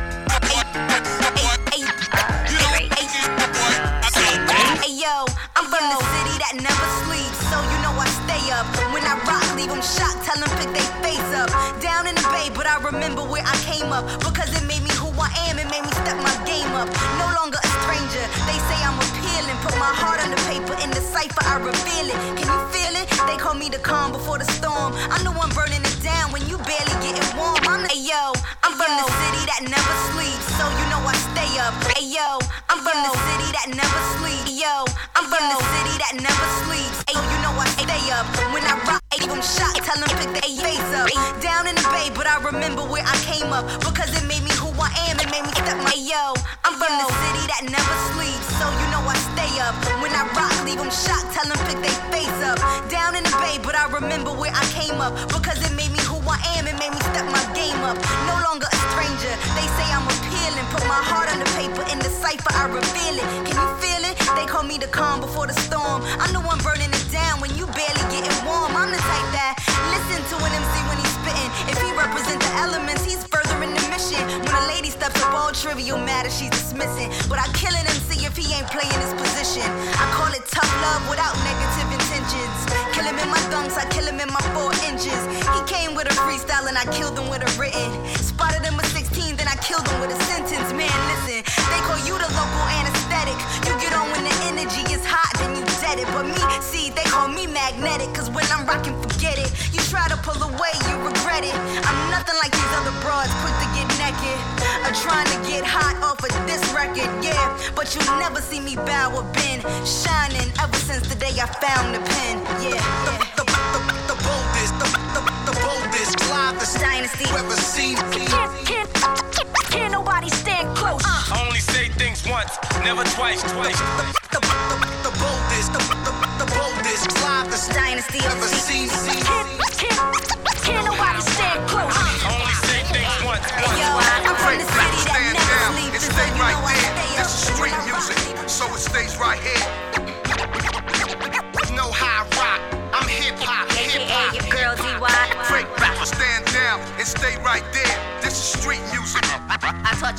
Hey yo, I'm from the city that never sleeps, so you know I stay up. When I rock, leave them shocked, tell them pick they face up. Down in the bay, but I remember where I came up, because it made me who I am, it made me step my game up. No longer a stranger, they say I'm appealing. Put my heart on the paper, in the cipher I reveal it. Can you feel it? They call me the calm before the storm. I'm the one burning it down when you barely getting warm. I'm the, hey yo, I'm from the city that never sleeps, so you know I stay up. Hey yo, I'm from the city that never sleeps. Yo, I'm from the city that never sleeps. Hey, you know I stay up. When I rock, give them shot, tell them pick their face up. Down in the bay, but I remember where I came up, because it made me who I am, it made me step my yo. I'm from the city that never sleeps, so you know I stay up. When I rock, leave them shot, tell them pick their face up. Down in the bay, but I remember where I came up, because it made me who I am, it made me step my game up. No longer a stranger, they say I'm appealing. Put my heart on the paper, in the cipher I reveal it. Can you feel it? They call me the calm before the storm. I'm the one burning it down when you barely getting warm. I'm the type that listen to an M C when he's spitting. If he represent the elements, he's furthering the mission. When a lady steps up, all trivial matter she's dismissing. But I kill an M C if he ain't playing his position. I call it tough love without negative intentions. Kill him in my dunks, I kill him in my four inches. He came with a freestyle and I killed him with a written. Spotted him with sixteen, then I killed him with a sentence. Man, listen, they call you the local anesthetic. You get on when the energy is hot, then you dead it. But me, see, they call me magnetic, cause when I'm rocking, forget it. You try to pull away, you regret it. I'm nothing like these other broads, quick to get naked, or trying to get hot off of this record, yeah. But you never see me bow or bend, shining ever since the day I found the pen, yeah. yeah. The, the, the, the boldest, the, the, the boldest, live the dynasty you ever seen. Can't, can't, can't, can't nobody stand close. Uh. I only say things once, never twice, twice. The, the, the, the boldest, the, the, the boldest, live the dynasty you ever seen. Can't, can't, can't nobody stand close. I only say things once, once. Yo, I'm from the city that never sleeps, so you know I stay up. This is street music, so it stays right here.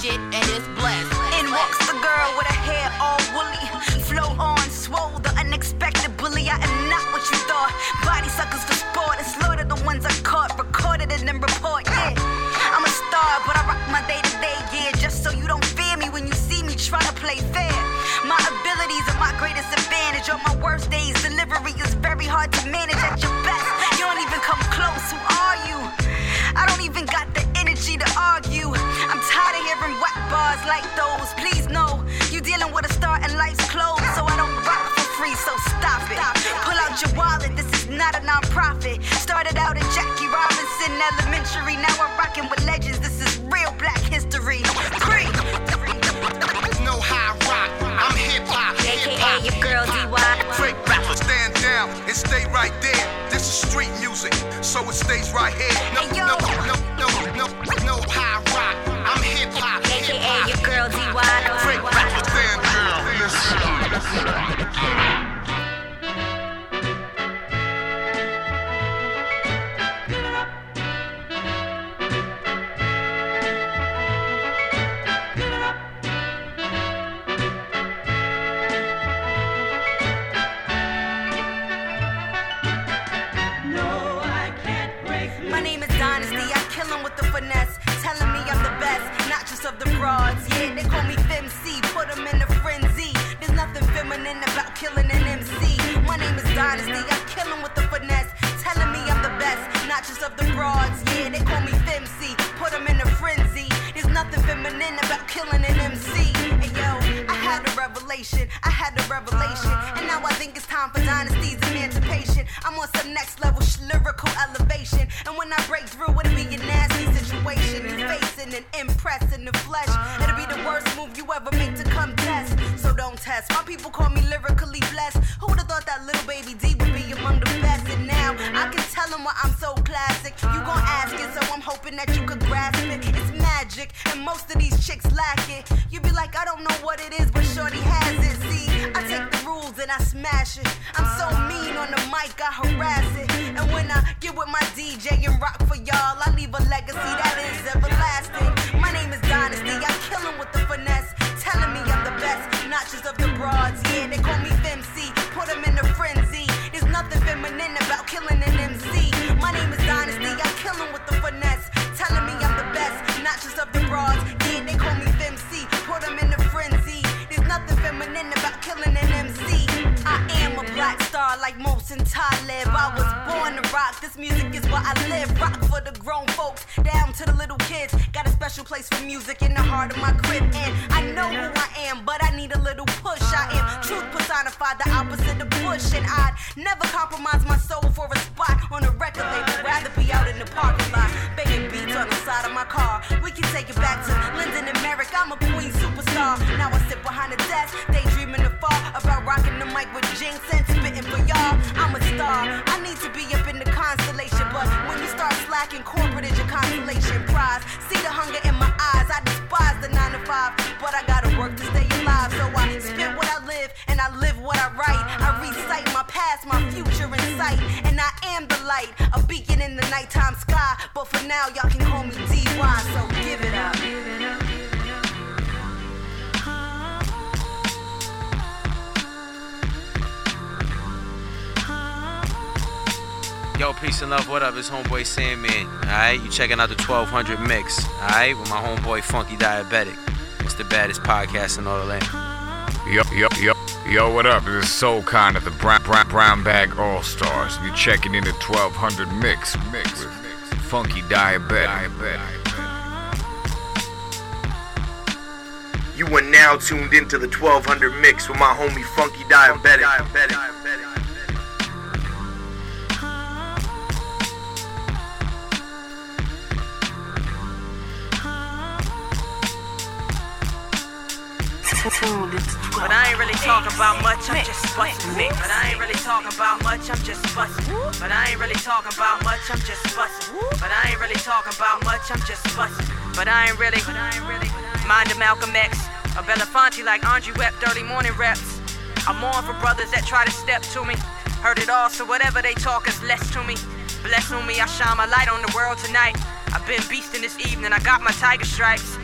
shit and it's blessed. In walks the girl with her hair all woolly, flow on, swole, the unexpected bully. I am not what you thought. Body suckers for sport and slaughter the ones I caught, recorded and then report. Yeah, I'm a star, but I rock my day to day. Yeah, just so you don't fear me when you see me try to play fair. My abilities are my greatest advantage. On my worst days, delivery is very hard to manage. At your best, you don't even come close. Who are you? I don't even got the energy to argue. I'm tired of hearing whack bars like those. Please know, you dealing with a star in life's clothes. So I don't rock for free, so stop it. Pull out your wallet, this is not a non-profit. Started out in Jackie Robinson Elementary. Now I'm rocking with legends, this is real black history. Free. No high rock, I'm hip-hop, hip-hop. your girl D Y. Fake rapper, stand down and stay right there. This is street music, so it stays right here. No, hey, yo. no, no, no, no, no high rock, I'm hip-hop, A K A hip-hop. your girl D Y. Fake rapper, stand down, listen. Of the broads, yeah, they call me FemC, put them in a frenzy. There's nothing feminine about killing an M C. My name is Dynasty, I kill them with the finesse, telling me I'm the best, not just of the broads, yeah, they call me FemC, put them in a frenzy. There's nothing feminine about killing an M C. And yo, I had a revelation, I had a revelation, and now I think it's time for Dynasty's emancipation. I'm on some next level sh- lyrical elevation, and when I break through, it'll be a nasty situation. You facing and impressing the flesh, it'll be the worst move you ever make to come test. So don't test. My people call me lyrically blessed. Who would've thought that little baby D would be among the best? And now I can tell them why I'm so classic. You gon' ask it, so I'm hoping that you could grasp it. It's magic, and most of these chicks lack it. You be like, I don't know what it is, but shorty has it. See, I take the rules and I smash it. I'm so mean on the mic, I harass it. And when I get with my D J and rock for y'all, I leave a legacy that is everlasting. My name is Dynasty, I kill him with the finesse, telling me I'm the best, not just of the broads. Yeah, they call me FemC, put them in a frenzy. There's nothing feminine about killing an M C. My name is Dynasty, I kill him with the finesse, telling me I'm the best, not just of the broads. Yeah, they call me FemC, put them in a frenzy. There's nothing feminine about killing an M C. I am a black star like Mohsen Talib. I was born to rock, this music is where I live. Rock for the grown folks, down to the little kids. Got a special place for music in the heart of my crib. And I know who I am, but I need a little push. I am truth personified, the opposite of Bush. And I'd never compromise my soul for a spot on a record label. Rather be out in the parking lot, banging beats on the side of my car. We can take it back to Lyndon and Merrick. I'm a queen superstar. Now I sit behind the desk, daydreaming the fall about rocking the mic with Jinx and spitting for y'all. I'm a star, I need to be up in the constellation. But when you start slacking, corporate is your consolation prize. See the hunger in my eyes, I despise the nine to five, but I gotta work to stay alive. So I spit what I live, and I live what I write. I recite my past, my future in sight. And I am the light, a beacon in the nighttime sky. But for now, y'all can call me D Y, so give it up. Give it up. Yo, peace and love, what up? It's homeboy Sandman. Alright, you checking out the twelve hundred mix. Alright, with my homeboy Funky Diabetic. It's the baddest podcast in all the land. Yo, yo, yo, yo, what up? This is Soul Con at the Brown, Brown, Brown Bag All Stars. You checking in the twelve hundred mix, mix with Funky Diabetic. You are now tuned into the twelve hundred mix with my homie Funky Diabetic. Diabetic. But I ain't really talking about much, I'm just bustin'. But I ain't really talking about much, I'm just bustin'. But I ain't really talking about much, I'm just bustin'. But I ain't really talking about much, I'm just bustin'. But I ain't really, mind of Malcolm X, or Belafonte like Andre wept early morning reps. I'm on for brothers that try to step to me. Heard it all, so whatever they talk is less to me. Bless on me, I shine my light on the world tonight. I've been beastin' this evening, I got my tiger stripes.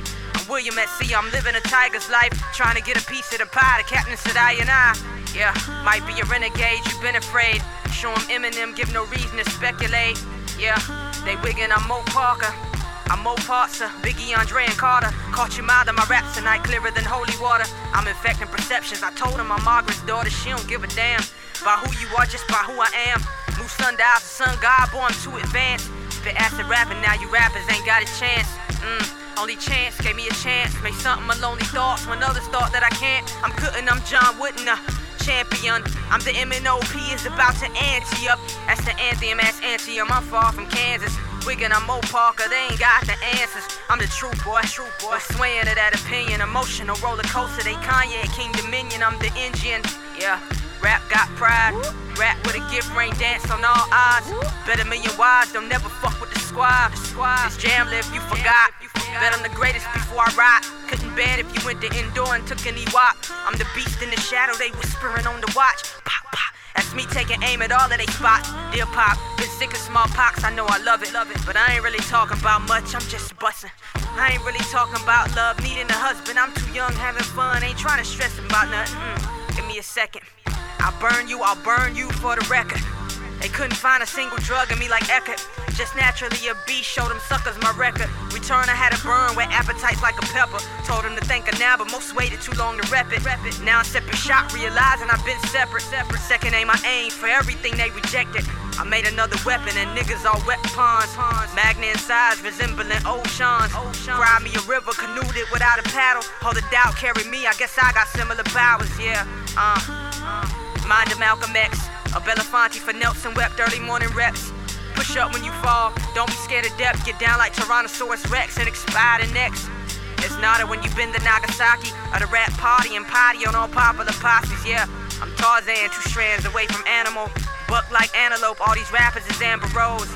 William at sea, I'm living a tiger's life, trying to get a piece of the pie. The captain said I and I, yeah, might be a renegade, you've been afraid. Show him Eminem, give no reason to speculate. Yeah, they wiggin', I'm Mo Parker. I'm Mo Parser, Biggie, Andre, and Carter. Caught your mouth on my raps tonight, clearer than holy water. I'm infecting perceptions. I told him I'm Margaret's daughter. She don't give a damn about who you are, just by who I am. Move sundial to sun god, boy, I'm too advanced. Spit acid rapping, now you rappers ain't got a chance. Mm, only chance, gave me a chance. Made something my lonely thoughts when others thought that I can't. I'm cutting, I'm John Wooden, a champion. I'm the M N O P is about to ante up. That's the anthem, that's Antietam. I'm far from Kansas. Wiggin', I'm Mo Parker, they ain't got the answers. I'm the truth boy, truth boy. But swaying to that opinion, emotional roller coaster. They Kanye, King Dominion, I'm the engine. Yeah, rap got pride. Rap with a gift, rain dance on all odds. Bet a million wives, don't never fuck with the squad. This jam live, you forgot. Bet I'm the greatest before I rock. Couldn't bet if you went to indoor and took any walk. I'm the beast in the shadow, they whispering on the watch. Pop, pop. That's me taking aim at all of they spots. Dear Pop, been sick of smallpox, I know I love it, love it. But I ain't really talking about much, I'm just bustin'. I ain't really talking about love, needing a husband. I'm too young, having fun, ain't trying to stress about nothing. Mm, give me a second. I'll burn you, I'll burn you for the record. They couldn't find a single drug in me like Eckert. Just naturally a beast, showed them suckers my record. Return, I had a burn with appetites like a pepper. Told them to think of now, but most waited too long to rep it. Now I'm separate shot, realizing I've been separate. separate. Second aim, I aim for everything they rejected. I made another weapon and niggas all wet pawns. Magna in size, resembling oceans. Cried me a river, canoed it without a paddle. All the doubt carried me, I guess I got similar powers, yeah. Uh, Mind of Malcolm X. A Belafonte for Nelson wept early morning reps. Push up when you fall, don't be scared of depth. Get down like Tyrannosaurus Rex and expire the next. It's not when you been to Nagasaki or the rap party and potty on all popular posses, yeah. I'm Tarzan, two strands away from animal. Buck like antelope, all these rappers is Amber Rose.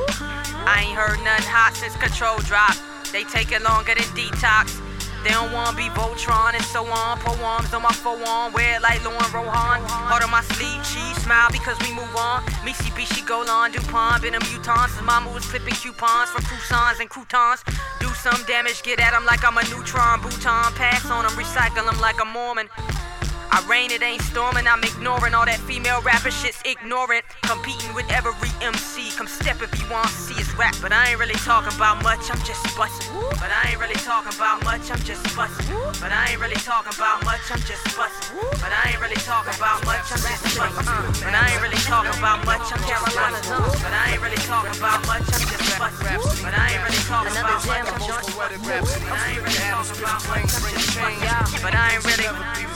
I ain't heard nothing hot since Control dropped. They take it longer than Detox. They don't wanna be Voltron and so on. Poems on my forearm, wear it like Lauren Rohan. Heart on my sleeve, cheese, smile because we move on. Missy Bishi, Golan, DuPont, been a mutant since mama was clipping coupons for croissants and croutons. Do some damage, get at them like I'm a neutron. Bhutan, pass on them, recycle them like a Mormon. I rain, it ain't storming, I'm ignoring all that female rapper shit's ignorant. Competing with every M C, come step if you want to see his rap. But I ain't really talking about much, I'm just bustin'. But I ain't really talking about much, I'm just bustin'. But I ain't really talking about much, I'm just bustin'. But I ain't really talking about much, I'm just bustin'. But I ain't really talking about much, I'm just bustin'. But I ain't really talking about much, I'm just bustin'. But I ain't really talking about much, I'm just bustin'. But I ain't really talking about much, I'm just bustin'. But I ain't really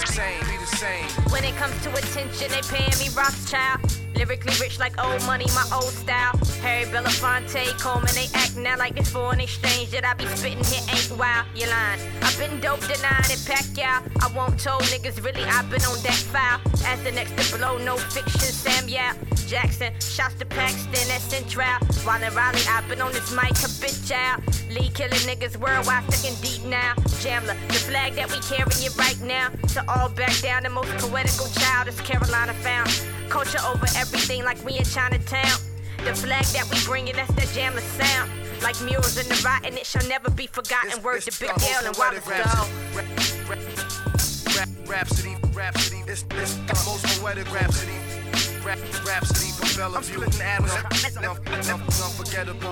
When it comes to attention, they paying me Rothschild. Lyrically rich like old money, my old style. Harry Belafonte, Coleman, they act now like this foreign exchange that I be spitting here ain't wild. You lying. I've been dope denying and pack out. I won't told niggas really I've been on that file. As the next to blow, no fiction, Sam Yap. Jackson, shouts to Paxton, that's Central. While in Raleigh, I've been on this mic a bitch out. Lee killing niggas worldwide, sticking deep now. Jamla, the flag that we carrying right now. To all back down, the most poetical child is Carolina found. Culture over everything like we in Chinatown. The flag that we bringing, that's that Jamla sound. Like murals in the rotten, it shall never be forgotten. Word to Big L and Wallace Go. Rhapsody, Rhapsody, it's, it's the most poetic Rhapsody. Rap, Rhapsody from Bellevue. I'm splitting atoms, unforgettable.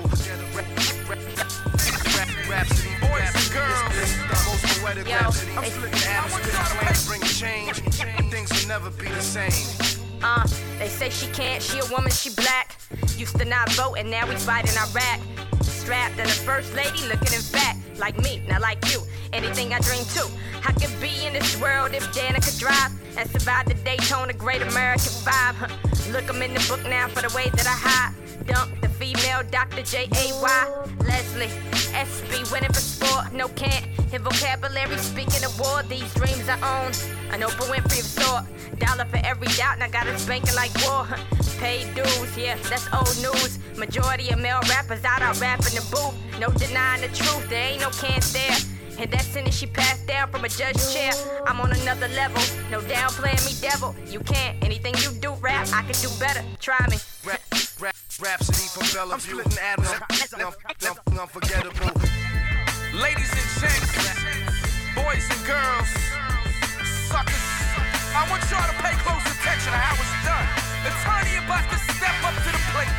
Rhapsody, boys and girls, it's the most poetic Rhapsody. I'm splitting atoms, spitting flames, bringing change. Things will never be the same. Uh, they say she can't, she a woman, she black. Used to not vote and now we fighting Iraq. Strapped and the first lady looking in fat. Like me, not like you, anything I dream too. I could be in this world if Dana could drive and survive the Daytona Great American Five. Look, I'm in the book now for the way that I hide. Dunk, the female Doctor J A Y. Leslie, S B winning for sport, no can't. In vocabulary, speaking of war, these dreams I own. An Oprah Winfrey of sort. Dollar for every doubt, and I got us banking like war. Paid dues, yeah, that's old news. Majority of male rappers out out rapping the booth. No denying the truth, there ain't no can't there. And that sentence she passed down from a judge's chair. I'm on another level, no downplaying me, devil. You can't, anything you do, rap, I can do better. Try me. Rap, rap, Rhapsody from Bellevue. I'm splitting atoms, unforgettable. Ladies and gents, boys and girls, suckers, I want y'all to pay close attention to how it's done. Attorney about to step up to the plate.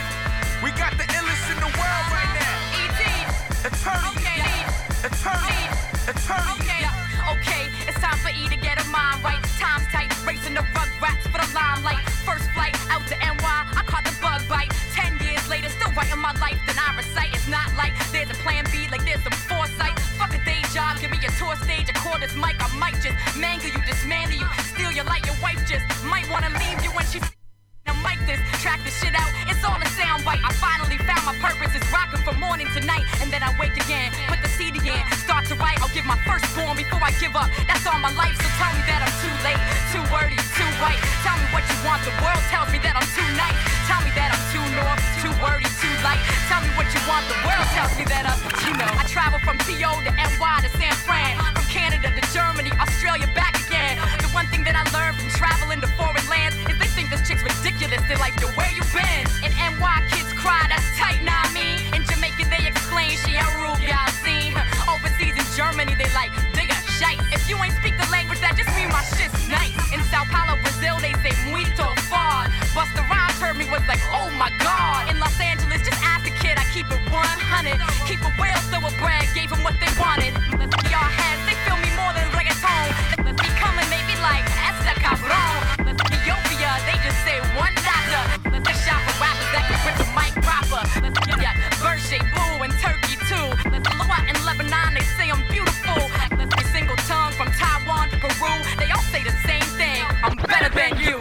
We got the illest in the world right now. E T. Attorney. Okay. Attorney. Attorney. Okay. Okay, it's time for E to get her mind right. Time's tight, racing the rug rats for the limelight. First flight out to N Y, I caught the bug bite. Ten years later, still writing my life, then I recite. It's not like there's a plan B, like there's some foresight. Fuck a day job, give me a tour stage, a call this mic, I might just mangle you, dismantle you, steal your light. Your wife just might wanna leave you when she. Now mic this, track this shit out, it's all a soundbite. I finally found my purpose, it's rocking from morning to night. And then I wake again, put the C D in, start to write. I'll give my firstborn before I give up, that's all my life. So tell me that I'm too late, too wordy, too white. Tell me what you want, the world tells me that I'm too nice. Tell me that I'm too north, too wordy, too light. Tell me what you want, the world tells me that I'm, you know. I travel from T O to N Y to San Fran, from Canada to Germany, Australia, back again. The one thing that I learned from traveling to foreign lands is they think this chick's ridiculous. They're like, yo, where you been? In N Y, kids cry, that's tight, nah, I mean. In Jamaica, they exclaim, she a rule, y'all seen. Overseas in Germany, they like, digga, shite. If you ain't speak the language, that just mean my shit's nice. In Sao Paulo, Brazil, they say muito far. Busta Rhymes heard me, was like, oh my god. In Los Angeles, just ask a kid, I keep it one hundred. Keep it real, so a brag, gave them what they wanted. Let's be our heads, they feel me more than reggaeton. Let's be coming, they be like, esta cabrón. Let's be Ethiopia, they just say one doctor. Let's shop for rappers that can rip the mic proper. Let's get that Berger, Boo, and Turkey too. Let's look out in Lebanon, they say I'm beautiful. Let's be single tongue from Taiwan to Peru. They all say the same thing, I'm better than you.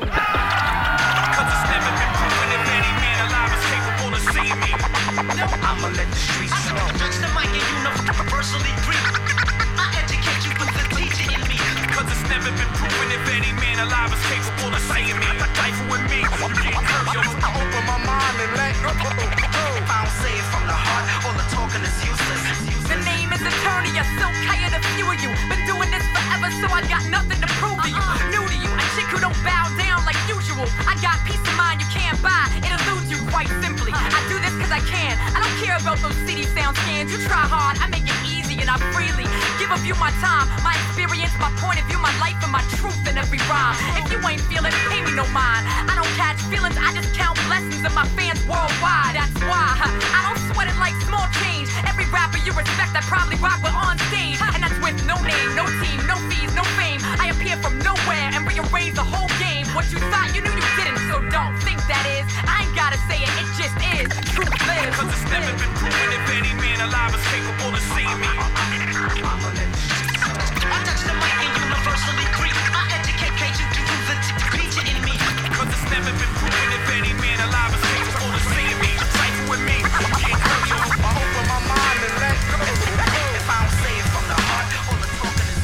Cause it's never been proven if any man alive is capable of seeing me. No, I'ma let the streets know. Touch the mic and universally free. I educate you with the teacher in me. Cause it's never been proven if any man alive is capable of seeing me. Life with me, you get hurt, yo. I open my mind and let go. If I don't say it from the heart, all the talking is useless. The name is Attorney, I still hired a few of you. Been doing this forever, so I got nothing to prove to you. New to you, a chick who don't bow down like usual. I got peace of mind you can't buy, it eludes you quite simply. I do this cause I can, I don't care about those city sound scans. You try hard, I make it easy and I freely give of you my time, my experience, my point of view, my life and my truth in every rhyme. If you ain't feeling, pay me no mind. I don't catch feelings, I just count blessings of my fans worldwide. That's why I don't sweat it like small change. Every rapper you respect, I probably rock with on stage. And that's with no name, no team, no fees, no fame. I appear from nowhere and rearrange the whole game. What you thought you knew you didn't, so don't think that is. I ain't gotta say it, it just is. Truth lives. Cause it's never been proven if any man alive is capable of seeing me. I touch the mic and universally free. I educate you through the teacher in me. Cause it's never been proven if any man alive is capable of seeing me. Cypher with me, you get hurt, yo. I open my mind and let go. If I don't say it from the heart, all the talking is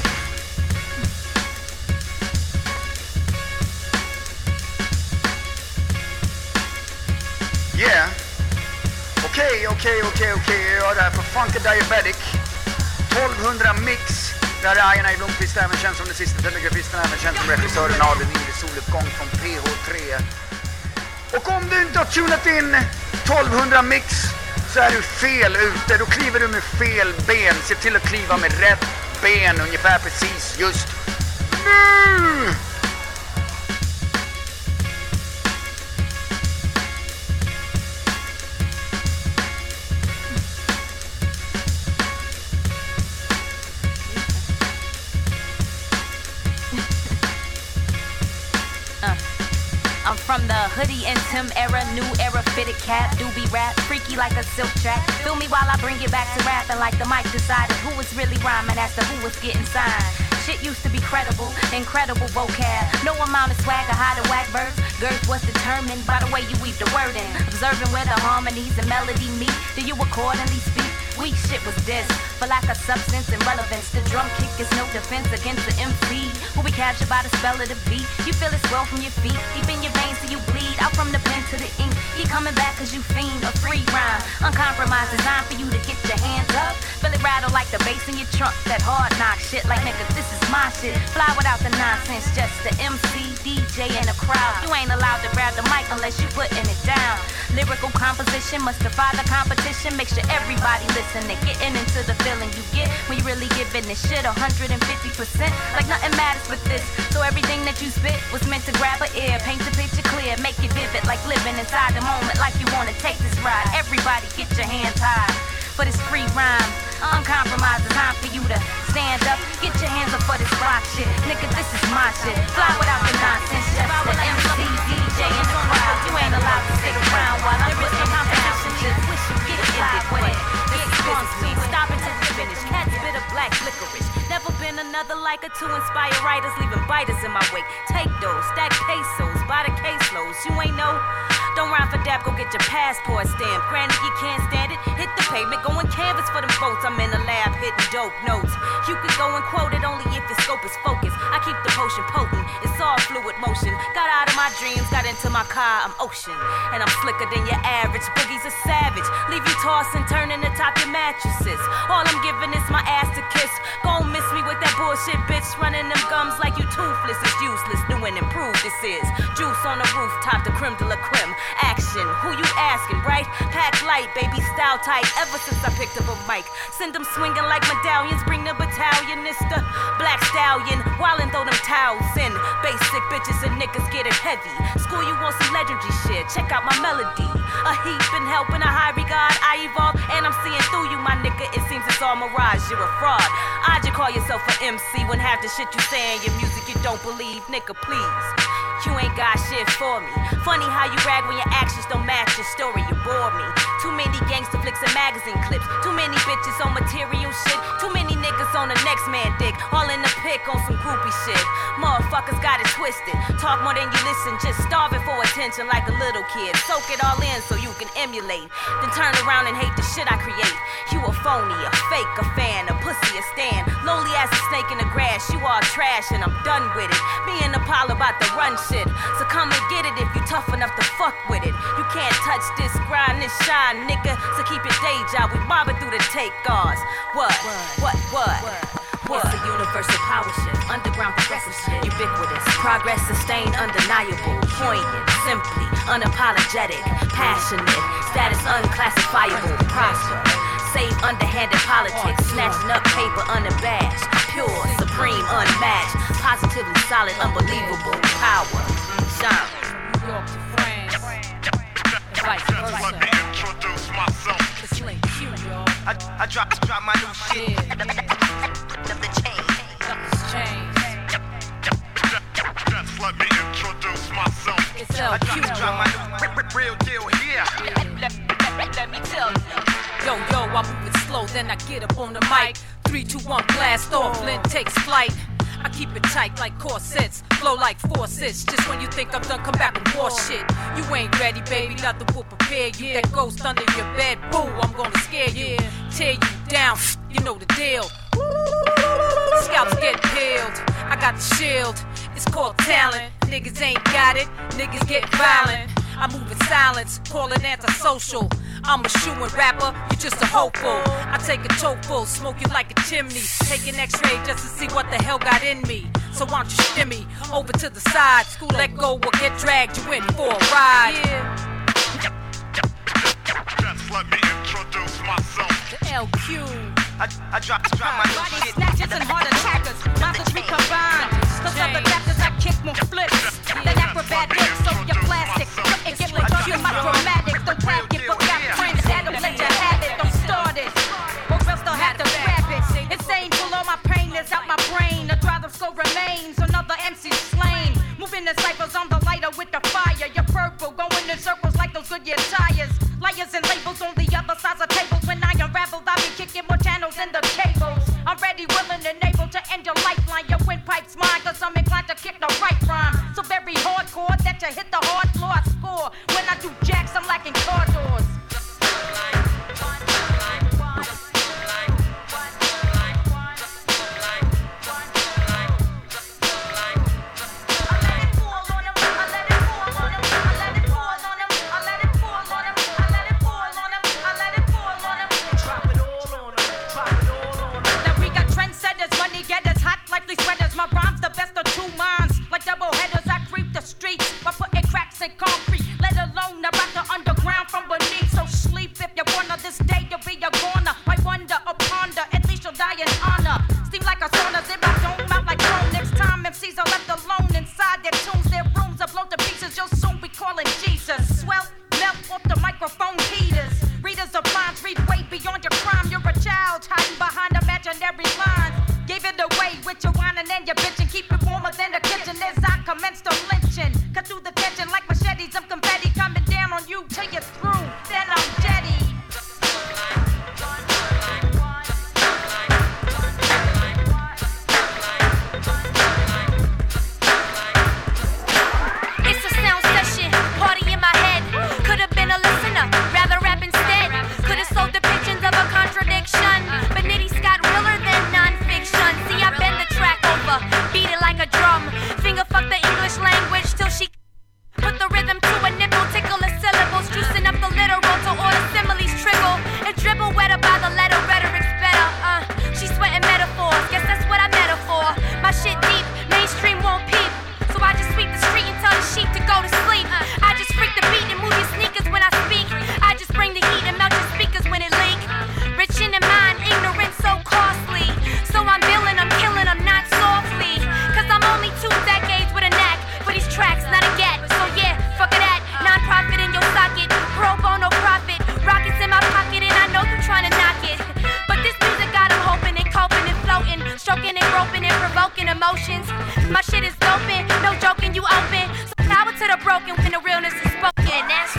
Yeah. Okej, okej, okej, okej. Jag är där för Funky Diabetic. tolvhundra mix. Där är Ian A. Blomqvist, även känd som den sista telegrafisten, även känd som regissören av Den inre soluppgång från P H tre. Och om du inte har tunat in tolvhundra mix så är du fel ute. Då kliver du med fel ben. Se till att kliva med rätt ben ungefär precis just nu. I'm from the hoodie and Tim era, new era fitted cap, doobie rap, freaky like a silk track. Feel me while I bring it back to rapping like the mic decided who was really rhyming as to who was getting signed. Shit used to be credible, incredible vocab. No amount of swag or hide a whack verse. Girth was determined by the way you weave the word in. Observing where the harmonies and melody meet. Do you accordingly speak? Weak shit was this, for lack of substance and relevance. The drum kick is no defense against the M C who be captured by the spell of the beat. You feel it swell from your feet, deep in your veins till you bleed. Out from the pen to the ink, he coming back cause you fiend. A free rhyme, uncompromised, designed for you to get your hands up. Feel it rattle like the bass in your trunk. That hard knock shit like nigga, this is my shit. Fly without the nonsense, just the M C, D J and a crowd. You ain't allowed to grab the mic unless you putting it down. Lyrical composition must defy the competition. Make sure everybody listen. listen to getting into the feeling you get when you really giving this shit one hundred fifty percent. Like nothing matters with this. So everything that you spit was meant to grab an ear, paint the picture clear, make it vivid like living inside the moment, like you wanna take this ride. Everybody get your hands high, but it's free rhyme. Uncompromised, it's time for you to stand up, get your hands up for this rock shit. Nigga, this is my shit. Fly without the nonsense, just the M C, D J, and the crowd. You ain't allowed to stick around while I'm putting competition. Just wish you get live with it. Get business, we ain't stopping till we finish. Cats bit of black licorice. Never been another like her to inspire writers, leaving biters in my wake. Take those, stack pesos, buy the caseloads. You ain't know. Don't rhyme for dap, go get your passport stamp. Granted, you can't stand it. Hit the pavement, go and canvas for them votes. I'm in the lab hitting dope notes. You can go and quote it only if your scope is focused. I keep the potion potent, it's all fluid motion. Got out of my dreams, got into my car, I'm ocean. And I'm slicker than your average, boogie's a savage. Leave you tossing, turning atop your mattresses. All I'm giving is my ass to kiss. Gon' miss me with that bullshit, bitch. Running them gums like you toothless. It's useless, new and improved this is. Juice on the rooftop, the creme de la creme. Action, who you asking, right? Pack light, baby, style tight. Ever since I picked up a mic, send them swinging like medallions. Bring the battalion, it's the black stallion. While and throw them towels in. Basic bitches and niggas get it heavy. School you want some legendary shit? Check out my melody. A heap been helping a high regard. I evolve and I'm seeing through you, my nigga. It seems it's all mirage. You're a fraud. I just call yourself an M C when half the shit you saying your music you don't believe, nigga. Please. You ain't got shit for me. Funny how you brag when your actions don't match your story. You bore me. Too many gangster flicks and magazine clips. Too many bitches on material shit. Too many niggas on the next man dick. All in the pick on some groupie shit. Motherfuckers got it twisted. Talk more than you listen. Just starving for attention like a little kid. Soak it all in so you can emulate. Then turn around and hate the shit I create. You a phony, a fake, a fan, a pussy, a stand. Lowly as a snake in the grass. You all trash and I'm done with it. Me and Apollo about to run shit. So come and get it if you tough enough to fuck with it. You can't touch this, grind this shine, nigga. So keep your day job. We mobbing through the take guards. What? What? What? What? It's a universal power shift. Underground progressive shit. Ubiquitous. Progress sustained, undeniable. Poignant. Simply. Unapologetic. Passionate. Status unclassifiable. Prosper. Save underhanded politics. Snatching up paper unabashed. Pure. Supreme. Unmatched. Positively solid. Unbelievable. Power. Shine. New York to France. Vice versa. Let me introduce myself. It's Link Q, y'all. I, I drop, I drop my new shit. Yeah, yeah. Nothing's changed. Just let me introduce myself. It's L Q, I drop, drop my new real deal here. Yeah. Let, let, let me tell you. Yo, yo, I move it slow, then I get up on the mic. Three, two, one, blast off. Lynn takes flight. I keep it tight like corsets, flow like forceps. Just when you think I'm done, come back with more shit. You ain't ready, baby, nothing will prepare you. That ghost under your bed, boo, I'm gonna scare you. Tear you down, you know the deal. Scalps get peeled, I got the shield. It's called talent, niggas ain't got it, niggas get violent. I move in silence, call it antisocial. I'm a shooing rapper, you're just a hopeful. I take a toeful, smoke you like a chimney. Take an x-ray just to see what the hell got in me. So why don't you shimmy over to the side? School let go or get dragged, you in for a ride. Yeah. Just let me introduce myself. The L Q. I, I drop, I drop my new Body shit. snatchers and heart attackers. Muscles we combine. Cause other rappers I kick more flips. Than acrobatics, so you're plastic. And get like you, my dramatic. Don't grab it, but got friends that'll let you have it. Don't start it. Or else they'll have to grab it. Insane, pull all my pain is out my brain. The drive of soul remains. Another M C slain. Moving the ciphers on the lighter with the fire. You're purple, going in circles like those Goodyear tires. Liars and labels on the other sides of tables. When I unravel, I be kicking more channels in the cables. I'm ready, willing, and able to end your lifeline. Your windpipe's mine, cause I'm inclined to kick the right rhyme. So very hardcore that you hit the hard floor. I score. When I do jacks, I'm lacking car doors. My rhymes the best of two minds. Like double headers, I creep the streets by putting cracks in concrete. Let alone about the underground from beneath. and your bitch and keep it warmer than the kitchen as I commence to lynching. Cut through the tension like machetes, I'm confetti coming down on you till you're through. Then I'm jetty. It's a sound session, party in my head. Could have been a listener, rather rap instead. Could have sold depictions of a contradiction, but Nitty Scott realer than non-fiction. See, I bend the track over, beat it like a drum. Finger fuck the English language till she put the rhythm to a nipple, tickle the syllables, juicing up the literal to all the similes trickle and dribble wetter by the letter. Rhetoric's better. Uh, she's sweating metaphors. Guess that's what I met her for. My shit deep, mainstream won't peep. So I just sweep the street and tell the sheep to go to sleep. I just freak the beat and move your sneakers when I speak. I just bring the heat and melt your speakers when it leak. Rich in the mind, ignorant so costly. So I'm billing, I'm killing, I'm not softly. Cause I'm only two decades with a knack for these tracks, not a get. So yeah, fuck it that. Non-profit in your socket, pro bono profit. Rockets in my pocket and I know you trying to knock it. But this music got 'em hoping and coping and floating, stroking and groping and provoking emotions. My shit is doping, no joking, you open. So power to the broken when the realness is spoken. That's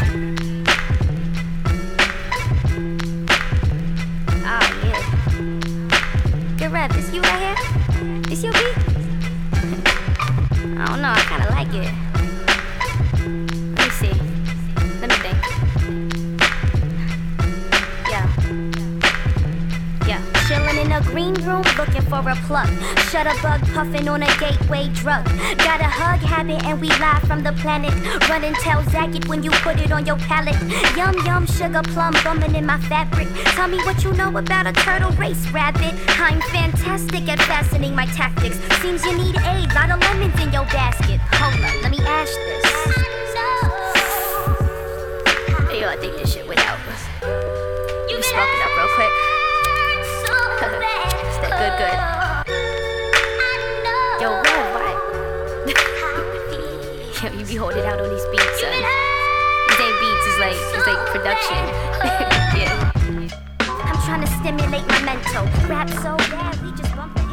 oh yeah. Good rap, this you right here? This your beat? I don't know, I kinda like it. Let me see. Let me think. Yeah. Yeah. Chillin' in a green room looking for a plug. Shutterbug puffin' on a gateway drug. Got a hug habit and we live from the planet. Run and tell Zagat when you put it on your palate. Yum yum sugar plum bumming in my fabric. Tell me what you know about a turtle race rabbit. I'm fantastic at fastening my tactics. Seems you need aid, lot of lemons in your basket. Hold up, let me ash this. Hey, yo, I think this shit went out. You smoke it up real quick. Stay good, good. Yo, Red, why? Yo, you be holding out on these beats, son. These ain't beats, it's like, it's like production. Yeah. I'm trying to stimulate my mental. Rap so bad, we just bump the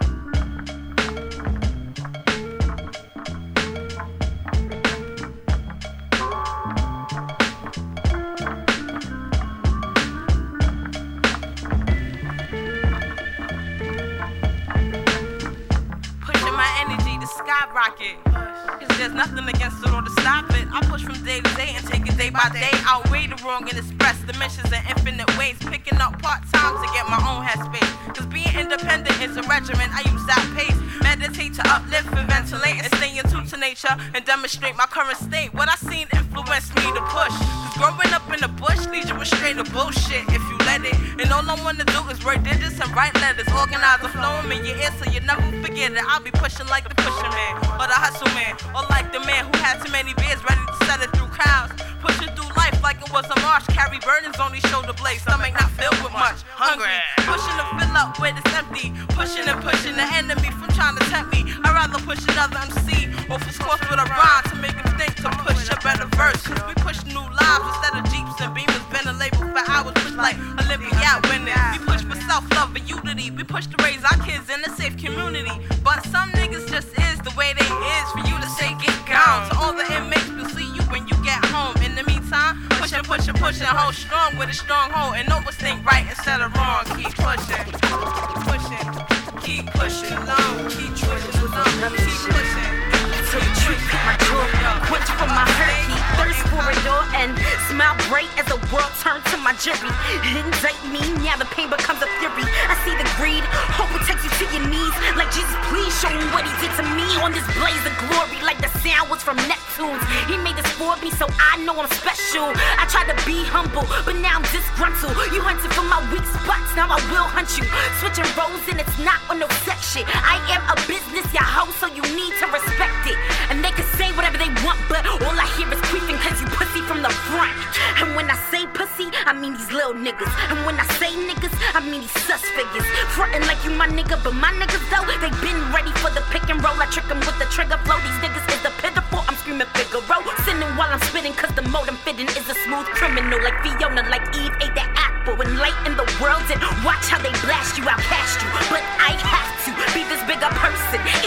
skyrocket. Cause there's nothing against it or to stop it. I push from day to day and take it day by day. Outweigh the wrong and express dimensions in infinite ways. Picking up part-time to get my own headspace. Cause being independent is a regimen. I use that pace. Meditate to uplift and ventilate and stay in tune to nature and demonstrate my current state. What I seen influenced me to push. Cause growing up in the bush leads you astray to bullshit if you let it. And all I wanna do is write digits and write letters. Organize the flow in your ear so you never forget it. I'll be pushing like the pusher man or the hustle man. Or like the man who had too many beers ready to set it through crowds. Pushing through life like it was a march. Carry burdens on these shoulder blades. Stomach not filled with much. Hungry. Pushing to fill up where it's empty. Pushing and pushing the enemy from trying to tempt me. I'd rather push another M C or for course with a rhyme to make him think to push a better verse. We push new lives instead of Jeeps and Beamers. Been a label for hours. Push like Olympiad winners. We push for self-love and unity. We push to raise our kids in a safe community. But some niggas just is the way they is. For you to say get gone. To all the inmates, we'll see you when you get home. In the meantime, pushing, pushing, pushing, hold strong with a strong hold. And always think right instead of wrong. Keep pushing, pushing, keep pushing along. Keep pushing along, keep pushing. So the truth hit my jaw, quench from my hurt, he thirst for it all, and smile bright as the world turned to my jury. Indict me, now the pain becomes a fury. I see the greed, hope it takes you to your knees. Like Jesus, please show me what he did to me on this blaze of glory. Like the sound was from Neptunes. He made this for me, so I know I'm special. I tried to be humble, but now I'm disgruntled. You hunted for my weak spots, now I will hunt you. Switching roles and it's not on no sex shit. I am a business, y'all hoe, so you need to respect it. And they can say whatever they want, but all I hear is queefing cause you pussy from the front. And when I say pussy, I mean these little niggas. And when I say niggas, I mean these sus figures. Frontin' like you my nigga, but my niggas though, they been ready for the pick and roll. I trick them with the trigger flow. These niggas is the pitiful, I'm screaming Figaro. Sinning while I'm spitting cause the mode I'm fitting is a smooth criminal. Like Fiona, like Eve ate that apple. Enlighten the world and watch how they blast you, I'll cast you. But I have to be this bigger person.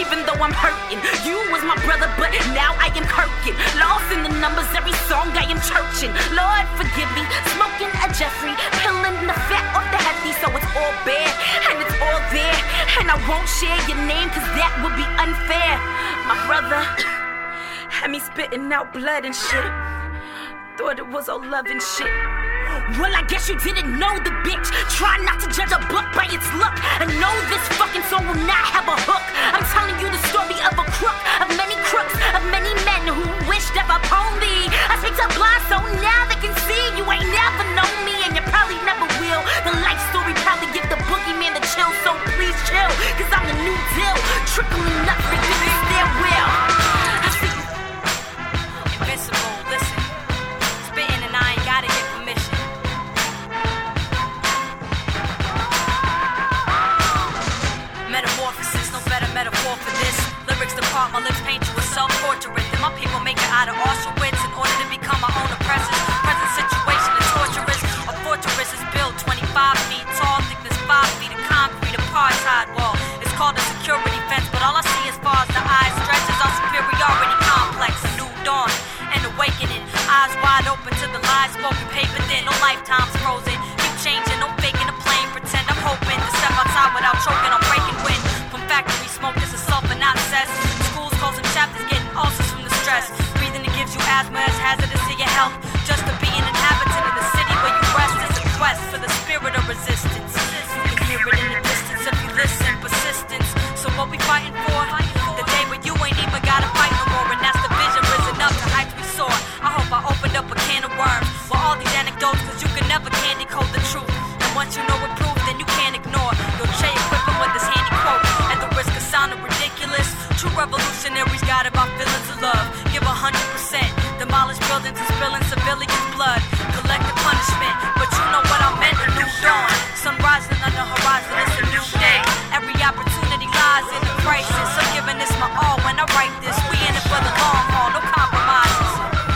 I'm hurting. You was my brother, but now I am hurting. Lost in the numbers, every song I am churching. Lord, forgive me, smoking a Jeffrey, peeling the fat off the hefty, so it's all bad, and it's all there. And I won't share your name, cause that would be unfair. My brother had me spitting out blood and shit. Thought it was all love and shit. Well, I guess you didn't know the bitch. Try not to judge a book by its look. And know this fucking song will not have a hook. I'm telling you the story of a crook, of many crooks, of many men who wished upon me. I speak to blind so now they can see. You ain't never known me and you probably never will. The life story probably give the boogeyman the chill, so please chill, cause I'm the new deal, trickling up for you to their will. I see you. Invincible, listen. Spitting and I ain't gotta get permission. Metamorphosis, no better metaphor for this. Lyrics depart, my lips paint you a self-portrait. Then my people make it out of Auschwitz in order to become my own oppressors. Present situation is torturous. A fortress is built twenty-five feet tall, thickness five feet of concrete, apartheid wall. It's called a security fence, but all I see as far as the eye stretches our superiority complex. A new dawn, an awakening. Eyes wide open to the lies spoken, paper thin, no lifetimes frozen. Keep changing, no faking a plane. Pretend I'm hoping to step outside without choking on breaking wind. From factory smoke, this is sulfur, not cess. Schools closing chapters, getting ulcers from the stress. Breathing it gives you asthma, it's hazardous to your health. Just to be an inhabitant of the city where you rest is a quest for the spirit of resistance. You can hear it in the distance if you listen, persistence. So what we fighting for? The day where you ain't even gotta fight no more, and that's the vision risen up to heights we soar. I hope I opened up a can of worms with all these anecdotes, cause you can never candy code the truth. And once you know it proved, then you can't ignore. You'll chain equipping with this handy quote. At the risk of sounding ridiculous, true revolutionaries got about feelings of love. Give a hundred percent. Demolish buildings and spilling civilians' blood. Collective punishment, but you know what I meant. A new dawn, sun rising on the horizon. It's a new day. Every opportunity lies in the crisis. I'm giving this my all when I write this. We in it for the long haul, no compromises.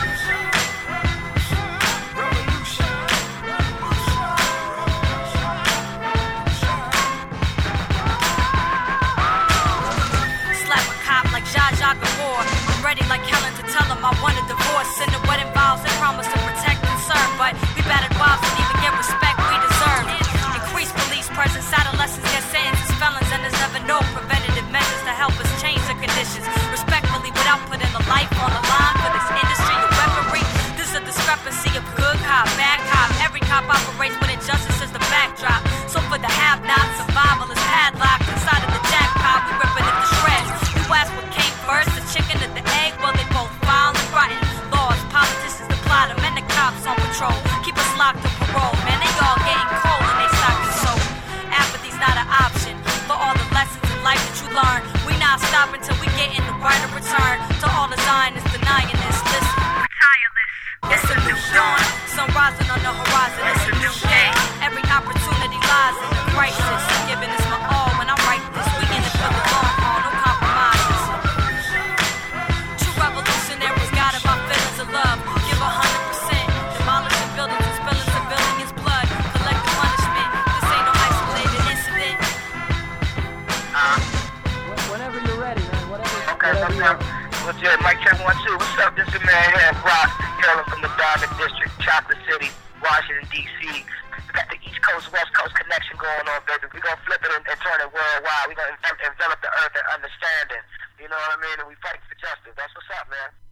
Slap a cop like Zsa Zsa Gabor. I'm ready like Helen to tell him I want a divorce. Send the wedding vows and promise to protect and serve. But we battered wives and even get respect we deserve. Increase police presence, adolescents get sentenced as felons, and there's never no preventative measures to help us change the conditions. Respectfully, without putting a life on the line for this industry of weaponry. This is a discrepancy of good cop, bad cop. Every cop operates with injustice as the backdrop. So for the have-nots, survival is padlocked inside of the jackpot. We ripping it to shreds. You ask what came first, the chicken or the egg? Well, they both foul and rotten. Laws, politicians, the plot 'em, and the cops on patrol. Keep us locked to parole, man. They all getting cold and they stocking soap. Apathy's not an option for all the lessons in life that you learn. We not stopping till we get in the right of return. To all the Zionists denying this, listen. It's a new dawn, sun rising on the horizon. It's a new day. Every opportunity lies in the crisis. I'm giving this my all when I write this. We in it for the long haul, no compromises. True revolutionaries got about feelings of love. Give a hundred percent. Demolishing buildings and spilling civilians' blood. Collective punishment. This ain't no isolated incident. Uh, Whenever you're ready, man. Whatever. okay, whatever what's up? What's up? Mike check one two. What's up? This is man Head Rock, hailing from the Diamond District, Chocolate City, Washington D C. We got the East Coast West Coast connection going on, baby. We gonna flip it and, and turn it worldwide. We gonna envelop the earth in understanding. You know what I mean? And we fight for justice. That's what's up, man.